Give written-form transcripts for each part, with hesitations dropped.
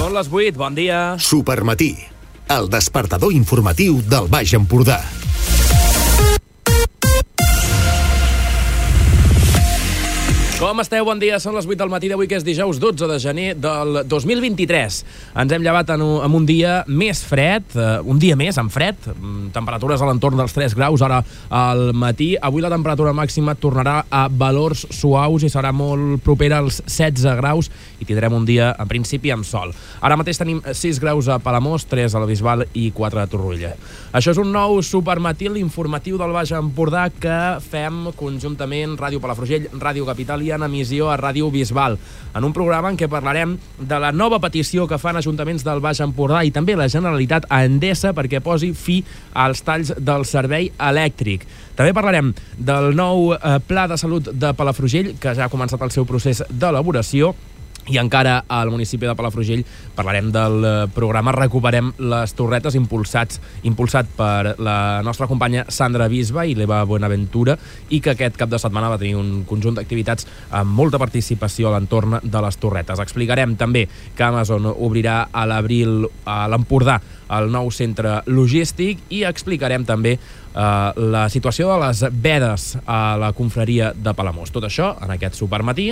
Són les 8, bon dia. Supermatí, el despertador informatiu del Baix Empordà. Com esteu? Bon dia. Són les 8 del matí d'avui, que és dijous 12 de gener del 2023. Ens hem llevat en un dia més fred, un dia més amb fred, temperatures a l'entorn dels 3 graus ara al matí. Avui la temperatura màxima tornarà a valors suaus i serà molt propera als 16 graus i tindrem un dia, en principi, amb sol. Ara mateix tenim 6 graus a Palamós, 3 a la Bisbal i 4 a Torroella. Això és un nou supermatí, l'informatiu del Baix Empordà, que fem conjuntament Ràdio Palafrugell, Ràdio Capital i en emissió a Ràdio Bisbal, en un programa en què parlarem de la nova petició que fan ajuntaments del Baix Empordà i també la Generalitat a Endesa perquè posi fi als talls del servei elèctric. També parlarem del nou Pla de Salut de Palafrugell, que ja ha començat el seu procés d'elaboració. I encara al municipi de Palafrugell parlarem del programa Recuperem les Torretes, impulsat per la nostra companya Sandra Bisba i l'Eva Buenaventura, i que aquest cap de setmana va tenir un conjunt d'activitats amb molta participació a l'entorn de les Torretes. Explicarem també que Amazon obrirà a l'abril a l'Empordà el nou centre logístic i explicarem també la situació de les vedes a la confraria de Palamós. Tot això en aquest supermatí.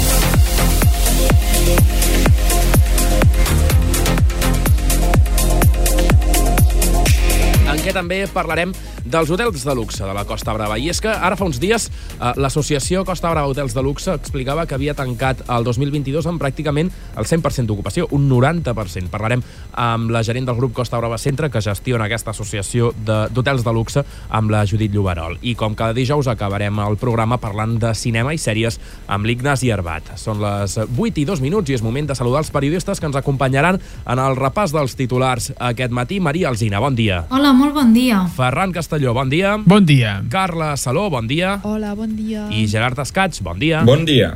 En què també parlarem dels hotels de luxe de la Costa Brava. I és que ara fa uns dies l'associació Costa Brava Hotels de Luxe explicava que havia tancat el 2022 amb pràcticament el 100% d'ocupació, un 90%. Parlarem amb la gerent del grup Costa Brava Centre, que gestiona aquesta associació d'hotels de luxe, amb la Judit Lloberol. I com cada dijous acabarem el programa parlant de cinema i sèries amb l'Ignasi Arbat. Són les 8 i 2 minuts i és moment de saludar els periodistes que ens acompanyaran en el repàs dels titulars aquest matí. Maria Alsina, bon dia. Hola, molt bon dia. Ferran Castelló, bon dia. Bon dia. Carla Saló, bon dia. Hola, bon dia. I Gerard Escats, bon dia. Bon dia.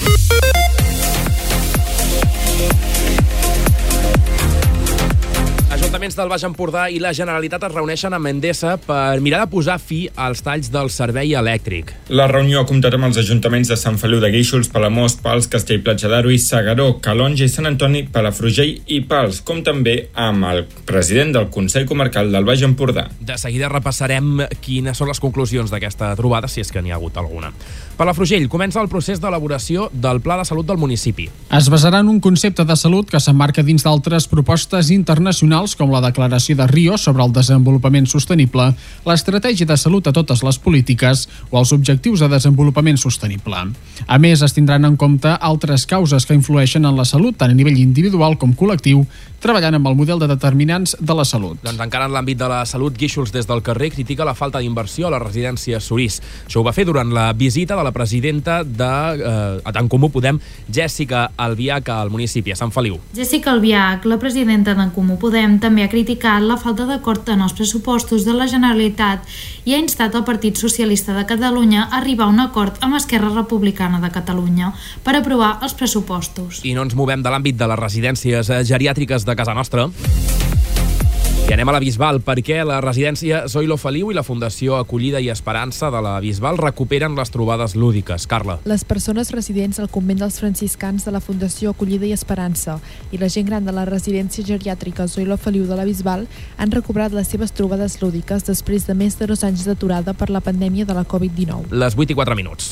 Ajuntaments del Baix Empordà i la Generalitat es reuneixen amb Endesa per mirar de posar fi als talls del servei elèctric. La reunió ha comptat amb els ajuntaments de Sant Feliu de Guíxols, Palamós, Pals, Castell-Platja d'Aro i S'Agaró, Calonge i Sant Antoni, Palafrugell i Pals, com també amb el president del Consell Comarcal del Baix Empordà. De seguida repassarem quines són les conclusions d'aquesta trobada, si és que n'hi ha hagut alguna. Palafrugell comença el procés d'elaboració del Pla de Salut del municipi. Es basarà en un concepte de salut que s'emmarca dins d'altres propostes internacionals com la Declaració de Rio sobre el desenvolupament sostenible, l'estratègia de salut a totes les polítiques o els objectius de desenvolupament sostenible. A més, es tindran en compte altres causes que influeixen en la salut, tant a nivell individual com col·lectiu, treballant amb el model de determinants de la salut. Doncs encara en l'àmbit de la salut, Guíxols des del carrer critica la falta d'inversió a la residència Sorís. Això ho va fer durant la visita de la presidenta d'En Comú Podem, Jèssica Albiach, al municipi, a Sant Feliu. Jèssica Albiach, la presidenta d'En Comú Podem, també ha criticat la falta d'acord en els pressupostos de la Generalitat i ha instat el Partit Socialista de Catalunya a arribar a un acord amb Esquerra Republicana de Catalunya per aprovar els pressupostos. I no ens movem de l'àmbit de les residències geriàtriques de casa nostra. I anem a la Bisbal, perquè la residència Zoilo Feliu i la Fundació Acollida i Esperança de la Bisbal recuperen les trobades lúdiques. Carla. Les persones residents al convent dels franciscans de la Fundació Acollida i Esperança i la gent gran de la residència geriàtrica Zoilo Feliu de la Bisbal han recuperat les seves trobades lúdiques després de més de 2 anys d'aturada per la pandèmia de la Covid-19. Les 8 i 4 minuts.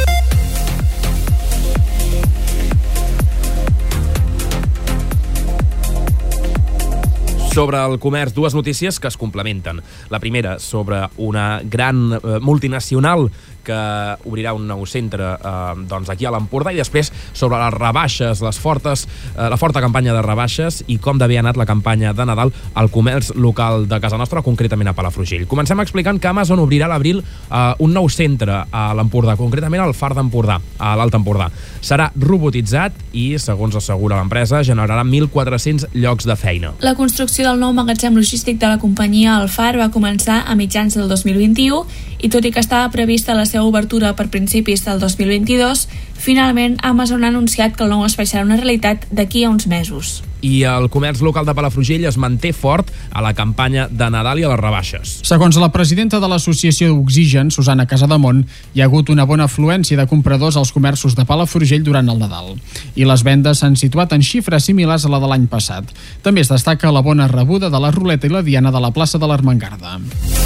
Sobre el comerç, dues notícies que es complementen. La primera, sobre una gran multinacional que obrirà un nou centre aquí a l'Empordà, i després sobre les rebaixes, la forta campanya de rebaixes i com d'haver anat la campanya de Nadal al comerç local de casa nostra, concretament a Palafrugell. Comencem explicant que Amazon obrirà a l'abril un nou centre a l'Empordà, concretament al Far d'Empordà, a l'Alt Empordà. Serà robotitzat i, segons assegura l'empresa, generarà 1.400 llocs de feina. La construcció del nou magatzem logístic de la companyia El Far va començar a mitjans del 2021 i tot i que estava prevista la seva obertura per principis del 2022, Finalment, Amazon ha anunciat que el nou espai serà una realitat d'aquí a uns mesos. I el comerç local de Palafrugell es manté fort a la campanya de Nadal i a les rebaixes. Segons la presidenta de l'Associació d'Oxigen, Susana Casademont, hi ha hagut una bona afluència de compradors als comerços de Palafrugell durant el Nadal. I les vendes s'han situat en xifres similars a la de l'any passat. També es destaca la bona rebuda de la ruleta i la diana de la plaça de l'Ermengarda.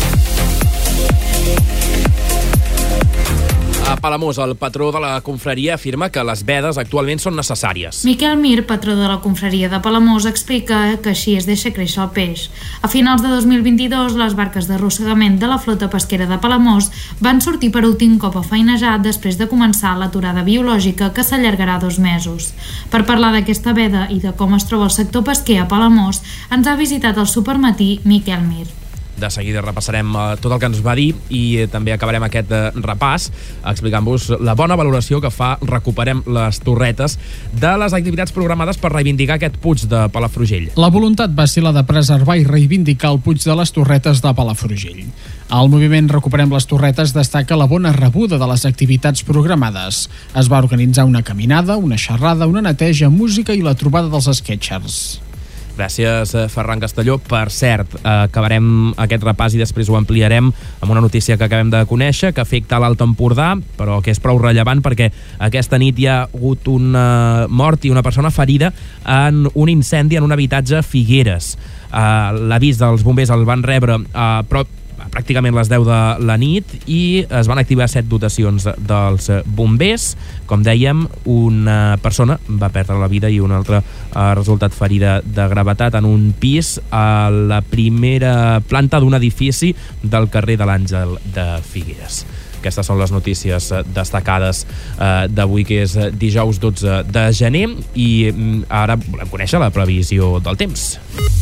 A Palamós, el patró de la confraria afirma que les vedes actualment són necessàries. Miquel Mir, patró de la confraria de Palamós, explica que així es deixa créixer el peix. A finals de 2022, les barques d'arrossegament de la flota pesquera de Palamós van sortir per últim cop a feinejar després de començar l'aturada biològica que s'allargarà 2 mesos. Per parlar d'aquesta veda i de com es troba el sector pesquer a Palamós, ens ha visitat al Supermatí Miquel Mir. De seguida repassarem tot el que ens va dir i també acabarem aquest repàs explicant-vos la bona valoració que fa Recuperem les Torretes de les activitats programades per reivindicar aquest Puig de Palafrugell. La voluntat va ser la de preservar i reivindicar el Puig de les Torretes de Palafrugell. El moviment Recuperem les Torretes destaca la bona rebuda de les activitats programades. Es va organitzar una caminada, una xerrada, una neteja, música i la trobada dels sketchers. Gràcies, Ferran Castelló. Per cert, acabarem aquest repàs i després ho ampliarem amb una notícia que acabem de conèixer, que afecta l'Alt Empordà, però que és prou rellevant perquè aquesta nit hi ha hagut una mort i una persona ferida en un incendi en un habitatge a Figueres. L'avís dels bombers el van rebre pràcticament les 10 de la nit i es van activar 7 dotacions dels bombers. Com dèiem, una persona va perdre la vida i una altra ha resultat ferida de gravetat en un pis a la primera planta d'un edifici del carrer de l'Àngel de Figueres. Aquestes són les notícies destacades d'avui, que és dijous 12 de gener, i ara volem conèixer la previsió del temps.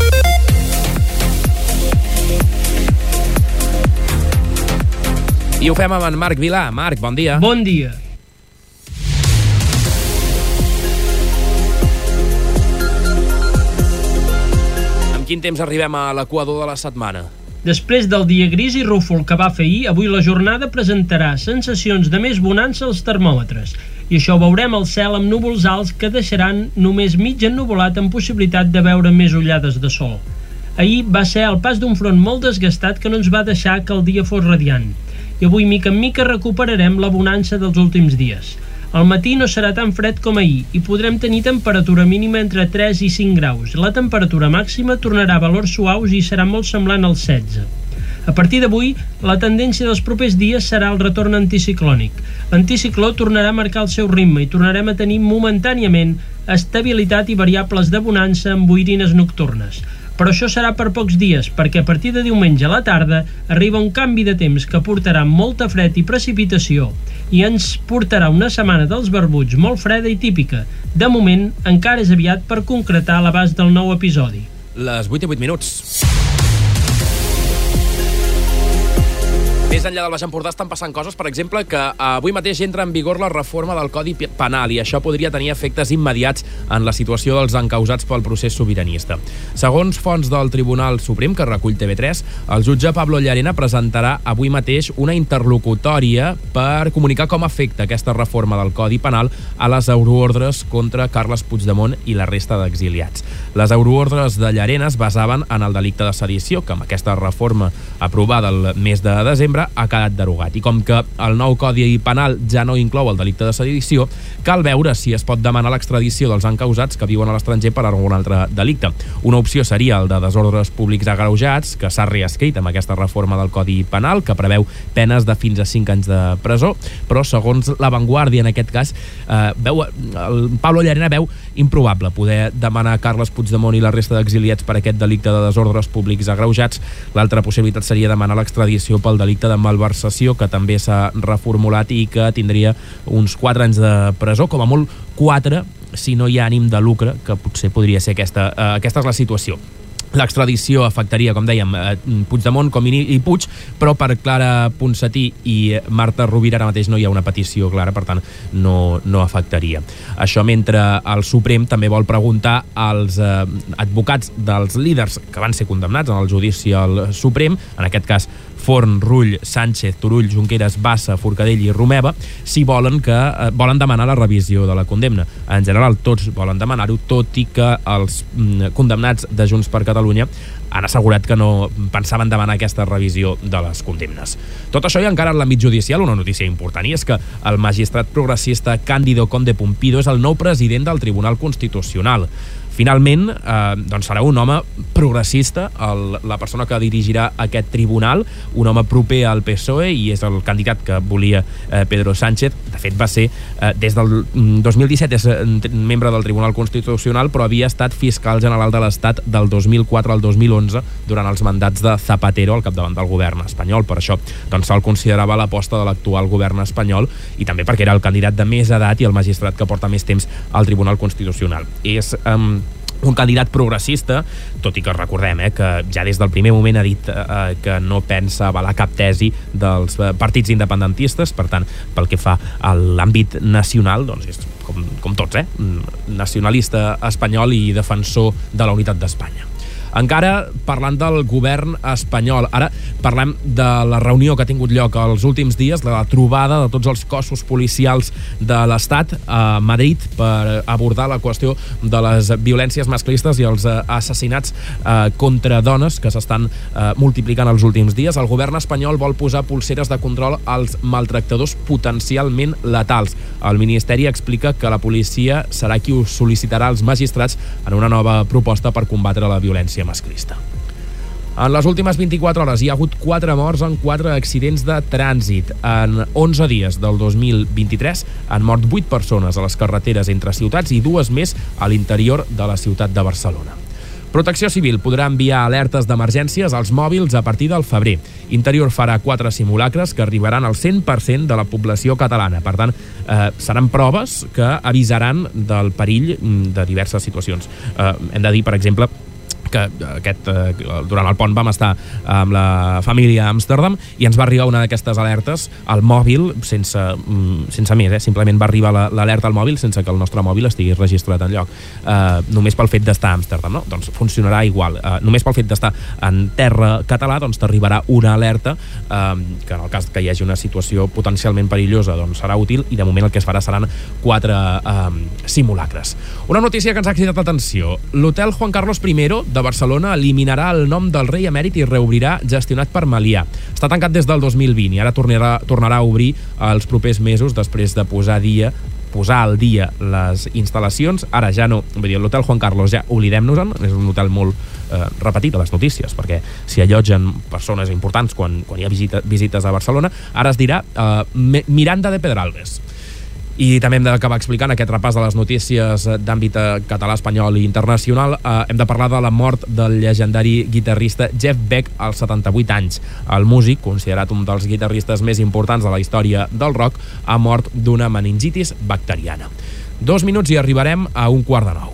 I ho fem amb en Marc Vilà. Marc, bon dia. Bon dia. Amb quin temps arribem a l'equador de la setmana? Després del dia gris i rúfol que va fer ahir, avui la jornada presentarà sensacions de més bonança als termòmetres. I això ho veurem al cel amb núvols alts que deixaran només mig ennuvolat amb possibilitat de veure més ullades de sol. Ahir va ser el pas d'un front molt desgastat que no ens va deixar que el dia fos radiant. I avui, mica en mica, recuperarem la bonança dels últims dies. Al matí no serà tan fred com ahir i podrem tenir temperatura mínima entre 3 i 5 graus. La temperatura màxima tornarà a valors suaus i serà molt semblant als 16. A partir d'avui, la tendència dels propers dies serà el retorn anticiclònic. L'anticicló tornarà a marcar el seu ritme i tornarem a tenir momentàniament estabilitat i variables de bonança amb boirines nocturnes. Però això serà per pocs dies, perquè a partir de diumenge a la tarda arriba un canvi de temps que portarà molta fred i precipitació i ens portarà una setmana dels barbuts molt freda i típica. De moment, encara és aviat per concretar l'abast del nou episodi. Les 8 i 8 minuts. Més enllà del Baix Empordà estan passant coses, per exemple, que avui mateix entra en vigor la reforma del Codi Penal i això podria tenir efectes immediats en la situació dels encausats pel procés sobiranista. Segons fonts del Tribunal Suprem, que recull TV3, el jutge Pablo Llarena presentarà avui mateix una interlocutòria per comunicar com afecta aquesta reforma del Codi Penal a les euroordres contra Carles Puigdemont i la resta d'exiliats. Les euroordres de Llarena es basaven en el delicte de sedició, que amb aquesta reforma aprovada el mes de desembre ha quedat derogat. I com que el nou Codi Penal ja no inclou el delicte de sedició, cal veure si es pot demanar l'extradició dels encausats que viuen a l'estranger per algun altre delicte. Una opció seria el de desordres públics agreujats, que s'ha reescrit amb aquesta reforma del Codi Penal, que preveu penes de fins a 5 anys de presó, però segons La Vanguardia, en aquest cas, el Pablo Llarena veu improbable poder demanar a Carles Puigdemont i la resta d'exiliats per aquest delicte de desordres públics agreujats. L'altra possibilitat seria demanar l'extradició pel delicte de malversació, que també s'ha reformulat i que tindria uns 4 anys de presó, com a molt 4 si no hi ha ànim de lucre, que potser podria ser aquesta és la situació. L'extradició afectaria, com dèiem, Puigdemont, Comín i Puig, però per Clara Ponsatí i Marta Rovira ara mateix no hi ha una petició clara, per tant no afectaria. Això mentre el Suprem també vol preguntar als advocats dels líders que van ser condemnats en el judici al Suprem, en aquest cas Forn, Rull, Sánchez, Turull, Junqueras, Bassa, Forcadell i Romeva volen demanar la revisió de la condemna. En general, tots volen demanar-ho, tot i que els condemnats de Junts per Catalunya han assegurat que no pensaven demanar aquesta revisió de les condemnes. Tot això i encara en l'àmbit judicial, una notícia important, i és que el magistrat progressista Cándido Conde Pumpido és el nou president del Tribunal Constitucional. Finalment, doncs serà un home progressista, la persona que dirigirà aquest tribunal, un home proper al PSOE, i és el candidat que volia Pedro Sánchez. De fet, va ser, des del 2017, és membre del Tribunal Constitucional, però havia estat fiscal general de l'Estat del 2004 al 2011 durant els mandats de Zapatero al capdavant del govern espanyol. Per això doncs, se'l considerava l'aposta de l'actual govern espanyol, i també perquè era el candidat de més edat i el magistrat que porta més temps al Tribunal Constitucional. És un candidat progressista, tot i que recordem que ja des del primer moment ha dit que no pensa avalar cap tesi dels partits independentistes. Per tant, pel que fa a l'àmbit nacional, doncs és com tots, nacionalista espanyol i defensor de la unitat d'Espanya. Encara parlant del govern espanyol, ara parlem de la reunió que ha tingut lloc els últims dies, la trobada de tots els cossos policials de l'Estat a Madrid per abordar la qüestió de les violències masclistes i els assassinats contra dones que s'estan multiplicant els últims dies. El govern espanyol vol posar polseres de control als maltractadors potencialment letals. El Ministeri explica que la policia serà qui ho sol·licitarà als magistrats en una nova proposta per combatre la violència masclista. En les últimes 24 hores hi ha hagut 4 morts en 4 accidents de trànsit. En 11 dies del 2023 han mort 8 persones a les carreteres entre ciutats i 2 més a l'interior de la ciutat de Barcelona. Protecció Civil podrà enviar alertes d'emergències als mòbils a partir del febrer. Interior farà 4 simulacres que arribaran al 100% de la població catalana. Per tant, seran proves que avisaran del perill de diverses situacions. Hem de dir, per exemple, que durant el pont vam estar amb la família a Amsterdam i ens va arribar una d'aquestes alertes al mòbil sense més, simplement va arribar l'alerta al mòbil sense que el nostre mòbil estigui registrat enlloc, només pel fet d'estar a Amsterdam, no? Doncs funcionarà igual, només pel fet d'estar en terra català, doncs t'arribarà una alerta que en el cas que hi hagi una situació potencialment perillosa doncs serà útil, i de moment el que es farà seran 4 simulacres. Una notícia que ens ha cridat l'atenció: l'hotel Juan Carlos I de Barcelona eliminarà el nom del rei emèrit i reobrirà gestionat per Melià. Està tancat des del 2020 i ara tornarà a obrir els propers mesos després de posar al dia les instal·lacions. Ara ja no, vull dir, l'hotel Juan Carlos ja oblidem-nos-en, és un hotel molt repetit a les notícies, perquè s'hi allotgen persones importants quan hi ha visites a Barcelona. Ara es dirà Miranda de Pedralbes. I també hem d'acabar explicant aquest repàs de les notícies d'àmbit català, espanyol i internacional. Hem de parlar de la mort del llegendari guitarrista Jeff Beck als 78 anys. El músic, considerat un dels guitarristes més importants de la història del rock, ha mort d'una meningitis bacteriana. 2 minuts i arribarem a 8:45.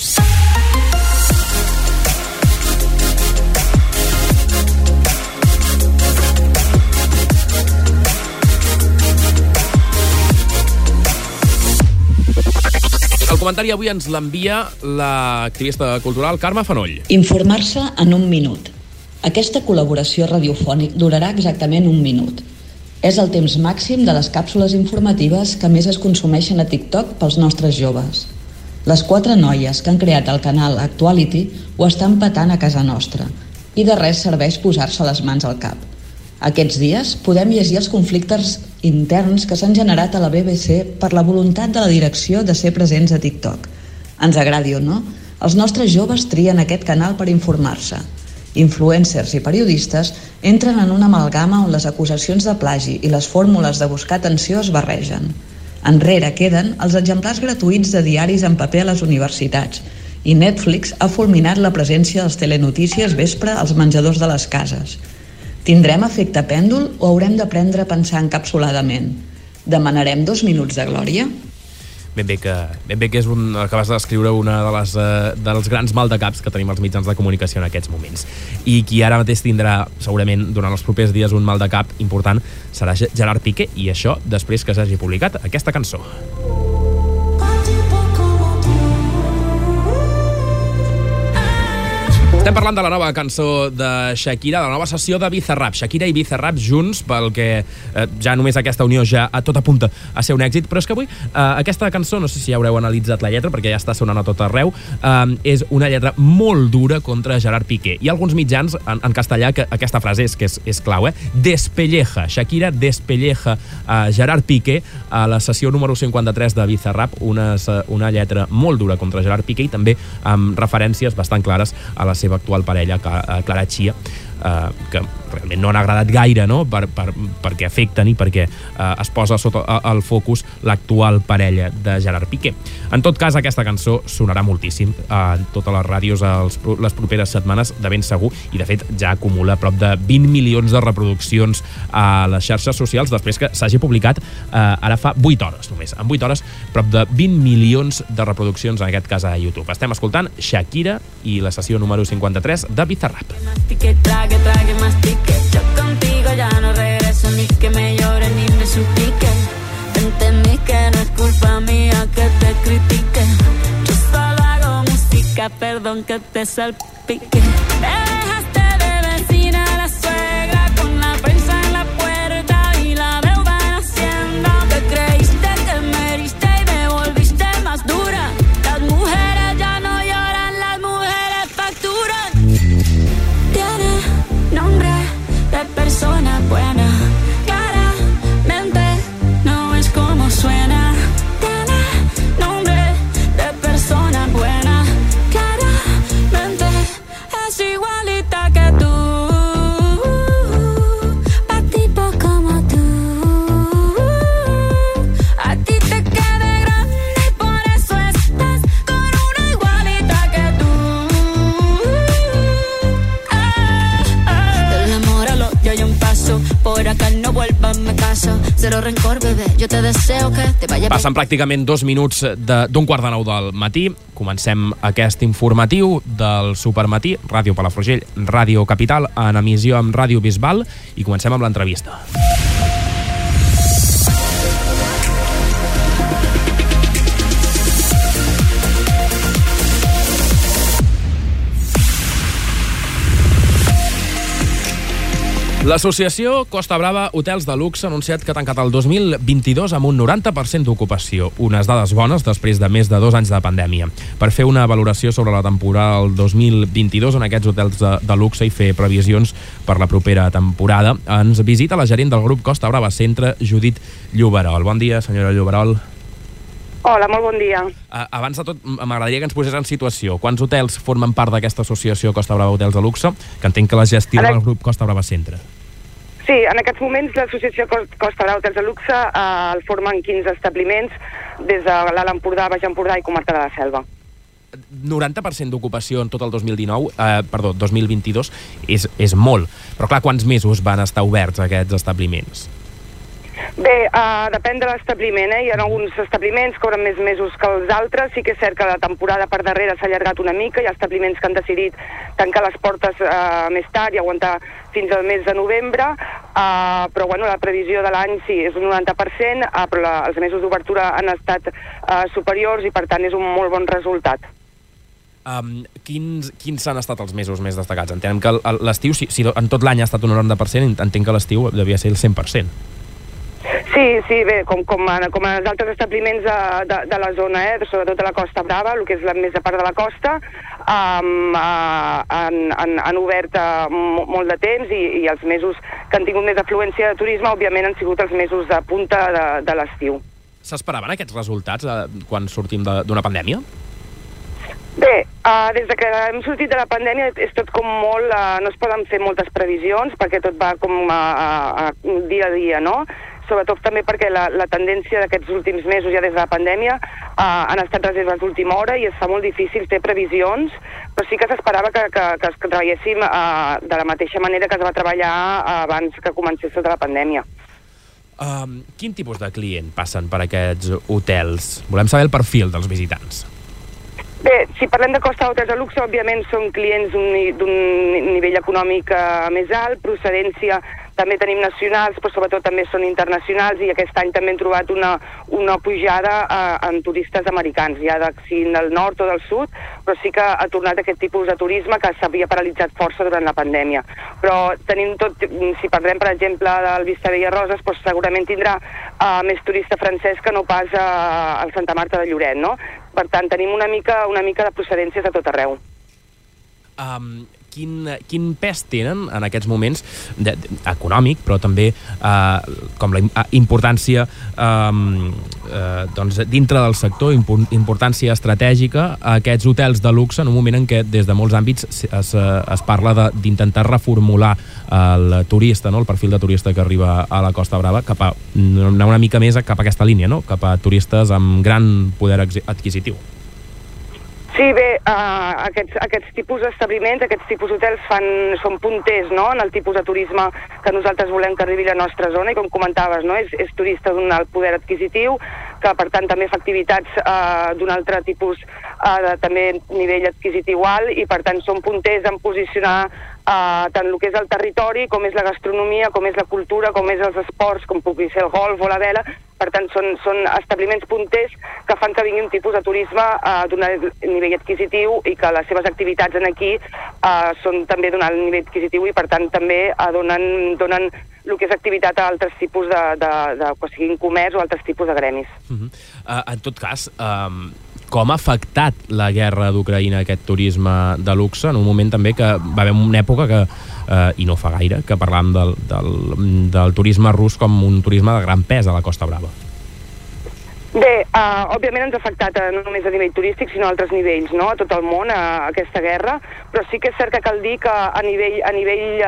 El comentari avui ens l'envia l'activista cultural Carme Fanoll. Informar-se en 1 minut. Aquesta col·laboració radiofònica durarà exactament 1 minut. És el temps màxim de les càpsules informatives que més es consumeixen a TikTok pels nostres joves. Les 4 noies que han creat el canal Actuality ho estan petant a casa nostra, i de res serveix posar-se les mans al cap. Aquests dies podem llegir els conflictes interns que s'han generat a la BBC per la voluntat de la direcció de ser presents a TikTok. Ens agradi o no, els nostres joves trien aquest canal per informar-se. Influencers i periodistes entren en una amalgama on les acusacions de plagi i les fórmules de buscar atenció es barregen. Enrere queden els exemplars gratuïts de diaris en paper a les universitats, i Netflix ha fulminat la presència dels telenotícies vespre als menjadors de les cases. Tindrem efecte pèndol o haurem d'aprendre a pensar encapsuladament? Demanarem 2 minuts de glòria? Ben bé que és acabes d'escriure una dels grans maldecaps que tenim als mitjans de comunicació en aquests moments. I qui ara mateix tindrà, segurament, durant els propers dies un maldecap important serà Gerard Piqué, i això després que s'hagi publicat aquesta cançó. Estem parlant de la nova cançó de Shakira, de la nova sessió de Bizarrap. Shakira i Bizarrap junts, pel que ja només aquesta unió ja a tot apunta a ser un èxit, però és que avui aquesta cançó, no sé si ja haureu analitzat la lletra, perquè ja està sonant a tot arreu, és una lletra molt dura contra Gerard Piqué. Hi ha alguns mitjans en castellà que aquesta frase és clau, Despelleja. Shakira despelleja a Gerard Piqué a la sessió número 53 de Bizarrap, una lletra molt dura contra Gerard Piqué i també amb referències bastant clares a la seva actual parella, Clara Chia, que realment no han agradat gaire, no? perquè afecten i perquè es posa sota el focus l'actual parella de Gerard Piqué. En tot cas, aquesta cançó sonarà moltíssim en totes les ràdios les properes setmanes, de ben segur, i de fet ja acumula prop de 20 milions de reproduccions a les xarxes socials després que s'hagi publicat ara fa 8 hores només. En 8 hores, prop de 20 milions de reproduccions, en aquest cas a YouTube. Estem escoltant Shakira i la sessió número 53 de Bizarrap. Trague, mastique. Yo contigo ya no regreso, ni que me llore ni me suplique. Entendí que no es culpa mía que te critique. Yo solo hago música, perdón que te salpique. Me dejaste de vecina la suegra con la prensa en la puerta y la deuda en Hacienda. Te creíste que me heriste y me volviste más dura. Las mujeres ya no lloran, las mujeres facturan. Nombre de persona buena, claramente no es como suena. Tiene nombre de persona buena, claramente es igualita que tú. Pa' tipo como tú, a ti te queda grande y por eso estás con una igualita que tú. Yo hay un paso, por acá no vuelvas, me caso. Cero rencor, bebé, yo te deseo que te vaya... Passen pràcticament 2 minuts d'un 8:45 del matí. Comencem aquest informatiu del Supermatí, Ràdio Palafrugell, Ràdio Capital, en emissió amb Ràdio Bisbal, i comencem amb l'entrevista. L'associació Costa Brava Hotels de Luxe ha anunciat que ha tancat el 2022 amb un 90% d'ocupació, unes dades bones després de més de 2 anys de pandèmia. Per fer una valoració sobre la temporada del 2022 en aquests hotels de luxe i fer previsions per la propera temporada, ens visita la gerent del grup Costa Brava Centre, Judit Lloberol. Bon dia, senyora Lloberol. Hola, molt bon dia. Abans de tot, m'agradaria que ens posés en situació. Quants hotels formen part d'aquesta associació Costa Brava Hotels de Luxe, que entenc que la gestiona el grup Costa Brava Centre? Sí, en aquests moments l'associació Costa Brava Hotels de Luxe el formen 15 establiments des de l'Alt Empordà, Baix Empordà i Comarca de la Selva. 90% d'ocupació en tot el 2022 és molt. Però clar, quants mesos van estar oberts aquests establiments? Bé, depèn de l'establiment, Hi ha alguns establiments que obren més mesos que els altres. Sí que és cert que la temporada per darrere s'ha allargat una mica. Hi ha establiments que han decidit tancar les portes més tard i aguantar fins al mes de novembre, però bueno, la previsió de l'any sí, és un 90%, però els mesos d'obertura han estat superiors i per tant és un molt bon resultat. Quins han estat els mesos més destacats? Entenem que l'estiu, si en tot l'any ha estat un 90%, entenc que l'estiu devia ser el 100%. Sí, bé, com en els altres establiments de la zona, sobretot de la Costa Brava, el que és la més a part de la costa, han obert molt de temps i els mesos que han tingut més afluència de turisme, òbviament, han sigut els mesos de punta de l'estiu. S'esperaven aquests resultats quan sortim d'una pandèmia? Bé, des que hem sortit de la pandèmia és tot com molt... no es poden fer moltes previsions perquè tot va com dia a dia, no? Sobretot també perquè la tendència d'aquests últims mesos, ja des de la pandèmia, han estat reserves d'última hora i es fa molt difícil fer previsions, però sí que s'esperava que treballéssim de la mateixa manera que es va treballar abans que comencés tota la pandèmia. Quin tipus de client passen per aquests hotels? Volem saber el perfil dels visitants. Bé, si parlem de Costa Hotels de Luxe, òbviament són clients d'un nivell econòmic més alt, procedència També tenim nacionals, però sobretot també són internacionals, i aquest any també hem trobat una pujada en turistes americans, ja del nord o del sud, però sí que ha tornat aquest tipus de turisme que s'havia paralitzat força durant la pandèmia. Però tenim tot, si parlem per exemple del Vista Bella Roses, doncs segurament tindrà més turista francès que no pas al Santa Marta de Lloret, no? Per tant, tenim una mica de procedències a tot arreu. Quin pes tenen en aquests moments econòmic, però també com la importància doncs, dintre del sector, importància estratègica, aquests hotels de luxe en un moment en què des de molts àmbits es parla d'intentar reformular el turista, no? El perfil de turista que arriba a la Costa Brava, anar una mica més cap a aquesta línia, no? Cap a turistes amb gran poder adquisitiu. Sí, bé, aquests tipus d'establiments, aquests tipus d'hotels són punters, no?, en el tipus de turisme que nosaltres volem que arribi a la nostra zona, i com comentaves, no?, és turista d'un alt poder adquisitiu, que per tant també fa activitats d'un altre tipus, també nivell adquisitiu alt, i per tant són punters en posicionar tant el que és el territori, com és la gastronomia, com és la cultura, com és els esports, com pugui ser el golf o la vela. Per tant, són establiments punters que fan que vingui un tipus de turisme d'un nivell adquisitiu, i que les seves activitats aquí són també d'un alt nivell adquisitiu, i per tant també donen el que és activitat a altres tipus que siguin comerç o altres tipus de gremis. En tot cas, com ha afectat la guerra d'Ucraïna aquest turisme de luxe, en un moment també que va haver una època que, i no fa gaire, que parlàvem del turisme rus com un turisme de gran pes a la Costa Brava? Bé, òbviament ens ha afectat no només a nivell turístic, sinó a altres nivells, no?, a tot el món, aquesta guerra, però sí que és cert que cal dir que a nivell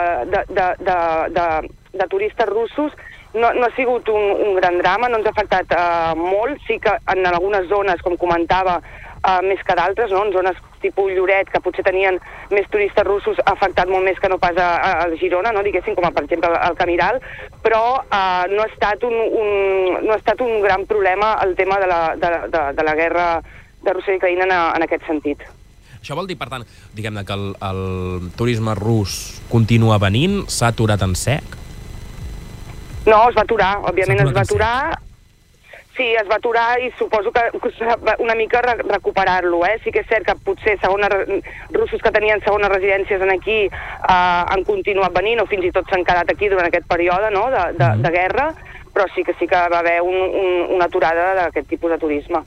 de turistes russos no ha sigut un gran drama, no ens ha afectat molt. Sí que en algunes zones, com comentava, més que d'altres, no?, en zones tipus Lloret, que potser tenien més turistes russos, ha afectat molt més que no pas a Girona, no?, diguéssim, com per exemple al Camiral, però no ha estat un gran problema el tema de la guerra de Rússia i Ucraïna en aquest sentit. Això vol dir, per tant, diguem-ne que el turisme rus continua venint, s'ha aturat en sec? No, es va aturar, òbviament es va aturar. Sí, es va aturar, i suposo que una mica recuperar-lo, eh? Sí que és cert que potser russos que tenien segones residències aquí han continuat venint, o fins i tot s'han quedat aquí durant aquest període, no?, de guerra, però sí que va haver una aturada d'aquest tipus de turisme.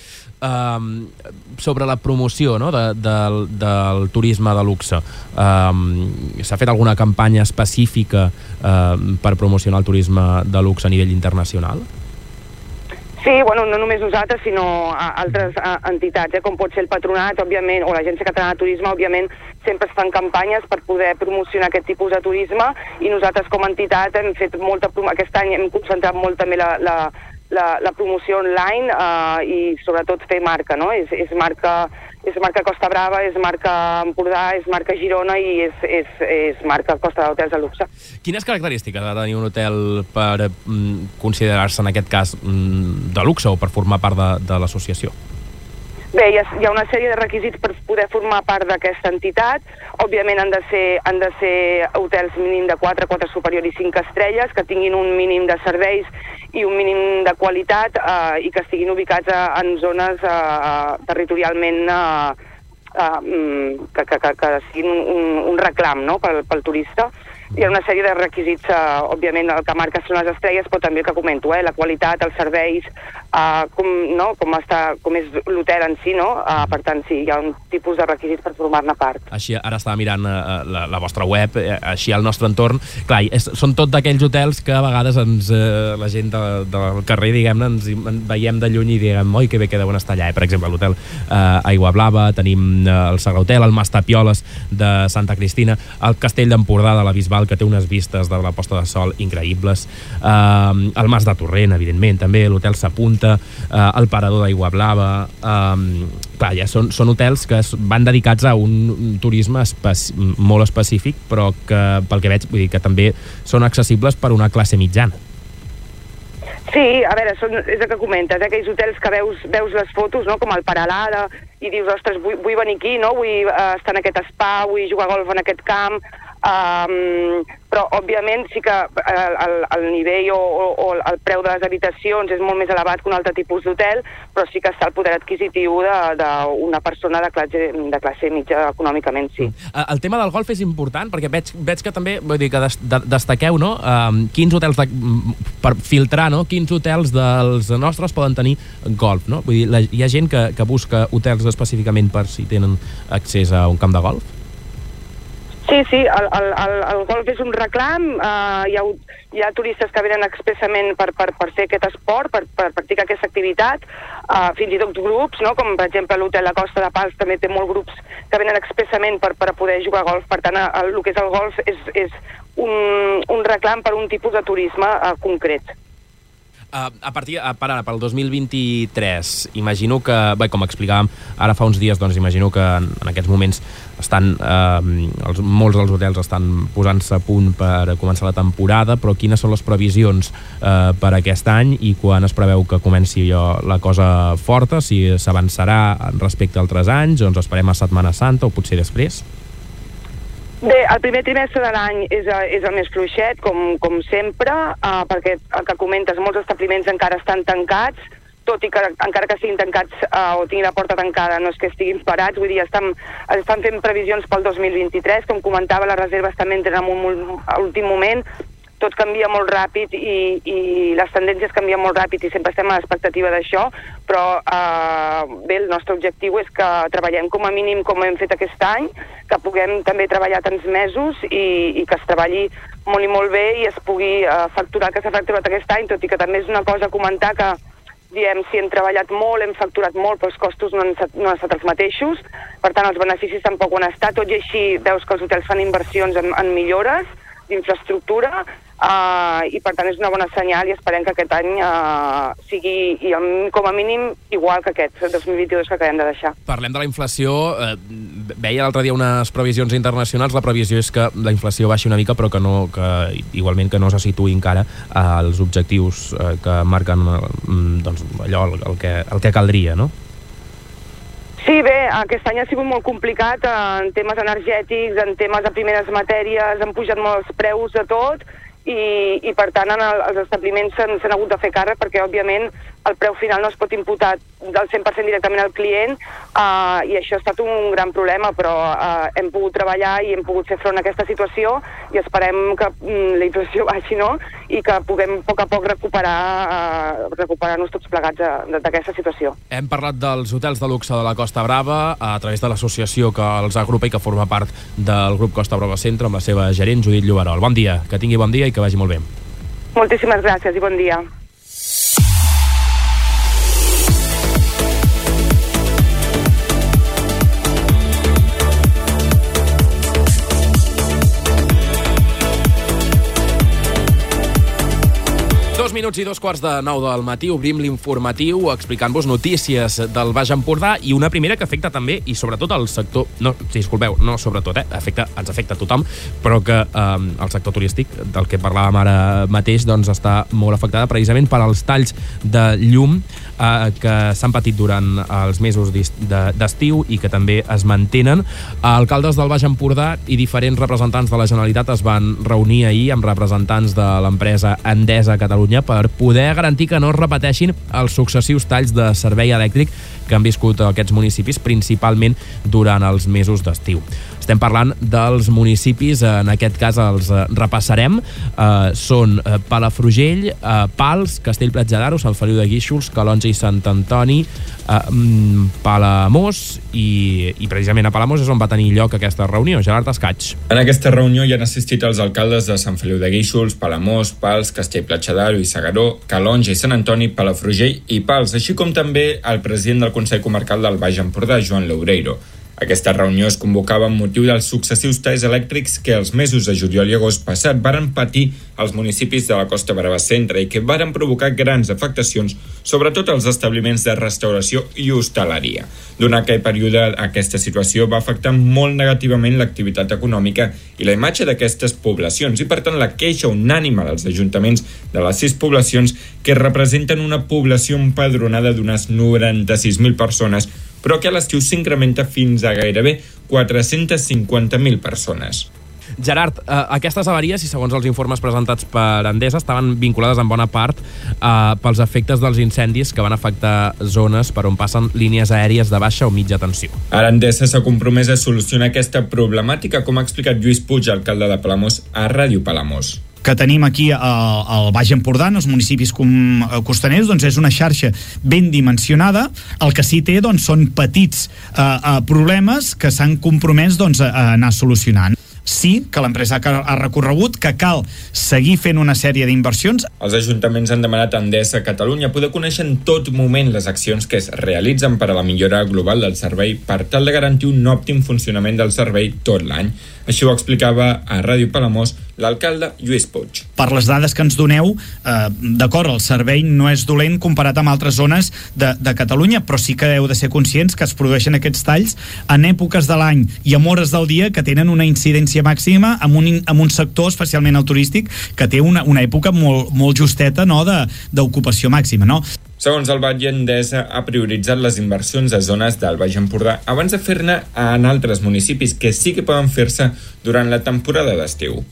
Sobre la promoció, no?, del turisme de luxe, s'ha fet alguna campanya específica per promocionar el turisme de luxe a nivell internacional? Sí, bueno, no només nosaltres, sinó altres entitats, com pot ser el Patronat, òbviament, o l'Agència Catalana de Turisme, òbviament, sempre es fan campanyes per poder promocionar aquest tipus de turisme, i nosaltres com a entitat hem fet aquest any hem concentrat molt també la promoció online, i sobretot fer marca, no? És marca Costa Brava, és marca Empordà, és marca Girona, i és marca Costa d'Hotels de Luxe. Quines característiques ha de tenir un hotel per considerar-se, en aquest cas, de luxe, o per formar part de l'associació? Bé, hi ha una sèrie de requisits per poder formar part d'aquesta entitat. Òbviament han de ser hotels mínim de 4 superior i 5 estrelles, que tinguin un mínim de serveis i un mínim de qualitat, i que estiguin ubicats en zones territorialment que siguin un reclam, no?, pel turista. Hi ha una sèrie de requisits, òbviament el que marca són les estrelles, però també el que comento, la qualitat, els serveis, com és l'hotel en si, no? Per tant, sí, hi ha un tipus de requisits per formar-ne part. Així, ara estava mirant la vostra web, així al nostre entorn, clar, són tot d'aquells hotels que a vegades la gent del carrer, diguem-ne, ens veiem de lluny i diguem, oi, que bé que deuen estar allà. Per exemple, l'hotel Aigua Blava, tenim el Sagra Hotel, el Mas Tapioles de Santa Cristina, el Castell d'Empordà de la Bisbal, que té unes vistes de la posta de sol increïbles, el Mas de Torrent, evidentment, també l'Hotel Sapunta, el Parador d'Aigua Blava. Clar, ja són hotels que van dedicats a un turisme molt específic, però que, pel que veig, vull dir que també són accessibles per una classe mitjana. Sí, a veure, és el que comentes, aquells hotels que veus les fotos, no?, com el Paralada, i dius, ostres, vull venir aquí, no?, vull estar en aquest spa, vull jugar a golf en aquest camp, però òbviament sí que el nivell o el preu de les habitacions és molt més elevat que un altre tipus d'hotel, però sí que està el poder adquisitiu d'una persona de classe mitja econòmicament, sí. El tema del golf és important, perquè veig que també, vull dir, que destaqueu, no?, quins hotels, per filtrar, no?, quins hotels dels nostres poden tenir golf, no? Vull dir, hi ha gent que busca hotels específicament per si tenen accés a un camp de golf? Sí, el golf és un reclam, hi ha turistes que venen expressament per fer aquest esport, per practicar aquesta activitat, fins i tot grups, no? Com per exemple l'hotel La Costa de Pals també té molts grups que venen expressament per poder jugar a golf, per tant el que és el golf és un reclam per un tipus de turisme concret. A partir pel 2023, imagino que, bé, com explicàvem ara fa uns dies, doncs imagino que en aquests moments molts dels hotels estan posant-se a punt per començar la temporada, però quines són les previsions per aquest any i quan es preveu que comenci la cosa forta, si s'avançarà respecte a altres anys, o ens esperem a Setmana Santa o potser després? Bé, el primer trimestre de l'any és el més fluixet, com sempre, perquè el que comentes, molts establiments encara estan tancats, tot i que encara que estiguin tancats o tinguin la porta tancada no és que estiguin parats, vull dir, estan fent previsions pel 2023, com comentava, les reserves també entren a l'últim moment, tot canvia molt ràpid i les tendències canvien molt ràpid i sempre estem a l'expectativa d'això, però bé, el nostre objectiu és que treballem com a mínim com hem fet aquest any, que puguem també treballar tants mesos i que es treballi molt i molt bé i es pugui facturar que s'ha facturat aquest any, tot i que també és una cosa a comentar que diem, si hem treballat molt, hem facturat molt, però els costos no han estat els mateixos, per tant els beneficis tampoc ho han estat, tot i així veus que els hotels fan inversions en millores d'infraestructura i per tant és una bona senyal i esperem que aquest any sigui com a mínim igual que aquest 2022 que acabem de deixar. Parlem de la inflació, veia l'altre dia unes previsions internacionals, la previsió és que la inflació baixi una mica però que igualment que no se situï encara als objectius que marquen doncs, allò el que caldria, no? Sí, bé, aquest any ha sigut molt complicat en temes energètics, en temes de primeres matèries, han pujat molt els preus de tot i per tant els establiments s'han hagut de fer càrrec perquè òbviament el preu final no es pot imputar del 100% directament al client i això ha estat un gran problema, però hem pogut treballar i hem pogut fer front a aquesta situació i esperem que la inflació baixi, no? I que puguem a poc recuperar-nos tots plegats d'aquesta situació. Hem parlat dels hotels de luxe de la Costa Brava a través de l'associació que els agrupa i que forma part del grup Costa Brava Centre amb la seva gerent Judit Lloberol. Bon dia, que tingui bon dia i que vagi molt bé. Moltíssimes gràcies i bon dia. Minuts i 2:15 del matí obrim l'informatiu explicant-vos notícies del Baix Empordà i una primera que afecta també i sobretot el sector, no sobretot, ens afecta a tothom, però que el sector turístic del que parlàvem ara mateix doncs està molt afectada precisament per als talls de llum que s'han patit durant els mesos d'estiu i que també es mantenen. Alcaldes del Baix Empordà i diferents representants de la Generalitat es van reunir ahir amb representants de l'empresa Endesa Catalunya per poder garantir que no es repeteixin els successius talls de servei elèctric que han viscut aquests municipis, principalment durant els mesos d'estiu. Estem parlant dels municipis, en aquest cas els repassarem, són Palafrugell, Pals, Castell-Platja d'Aro, Sant Feliu de Guíxols, Calonge i Sant Antoni, Palamós i precisament a Palamós és on va tenir lloc aquesta reunió. Gerard Escaig. En aquesta reunió hi han assistit els alcaldes de Sant Feliu de Guíxols, Palamós, Pals, Castell-Platja d'Aro i S'Agaró, Calonge i Sant Antoni, Palafrugell i Pals, així com també el president del Consell Comarcal del Baix Empordà, Joan Loureiro. Aquesta reunió es convocava amb motiu dels successius talls elèctrics que els mesos de juliol i agost passat varen patir els municipis de la Costa Brava Centre i que varen provocar grans afectacions, sobretot als establiments de restauració i hostaleria. Durant aquell període, aquesta situació va afectar molt negativament l'activitat econòmica i la imatge d'aquestes poblacions i, per tant, la queixa unànime dels ajuntaments de les 6 poblacions que representen una població empadronada d'unes 96.000 persones, però que a l'estiu s'incrementa fins a gairebé 450.000 persones. Gerard, aquestes avaries, i segons els informes presentats per Endesa, estaven vinculades en bona part pels efectes dels incendis que van afectar zones per on passen línies aèries de baixa o mitja tensió. Ara Endesa s'ha compromès a solucionar aquesta problemàtica, com ha explicat Lluís Puig, alcalde de Palamós, a Ràdio Palamós. Que tenim aquí al Baix Empordà, en els municipis costaners, doncs és una xarxa ben dimensionada. El que sí té són petits problemes que s'han compromès a anar solucionant. Sí que l'empresa ha recorregut, que cal seguir fent una sèrie d'inversions. Els ajuntaments han demanat a Endesa Catalunya poder conèixer en tot moment les accions que es realitzen per a la millora global del servei per tal de garantir un òptim funcionament del servei tot l'any. Així ho explicava a Ràdio Palamós l'alcalde Lluís Puig. Per les dades que ens doneu, d'acord, el servei no és dolent comparat amb altres zones de Catalunya, però sí que heu de ser conscients que es produeixen aquests talls en èpoques de l'any i en hores del dia que tenen una incidència màxima en un sector, especialment el turístic, que té una època molt justeta d'ocupació màxima, no? Segons el Batlle, Endesa ha prioritzat les inversions a zones del Baix Empordà abans de fer-ne en altres municipis que sí que poden fer-se durant la temporada d'estiu.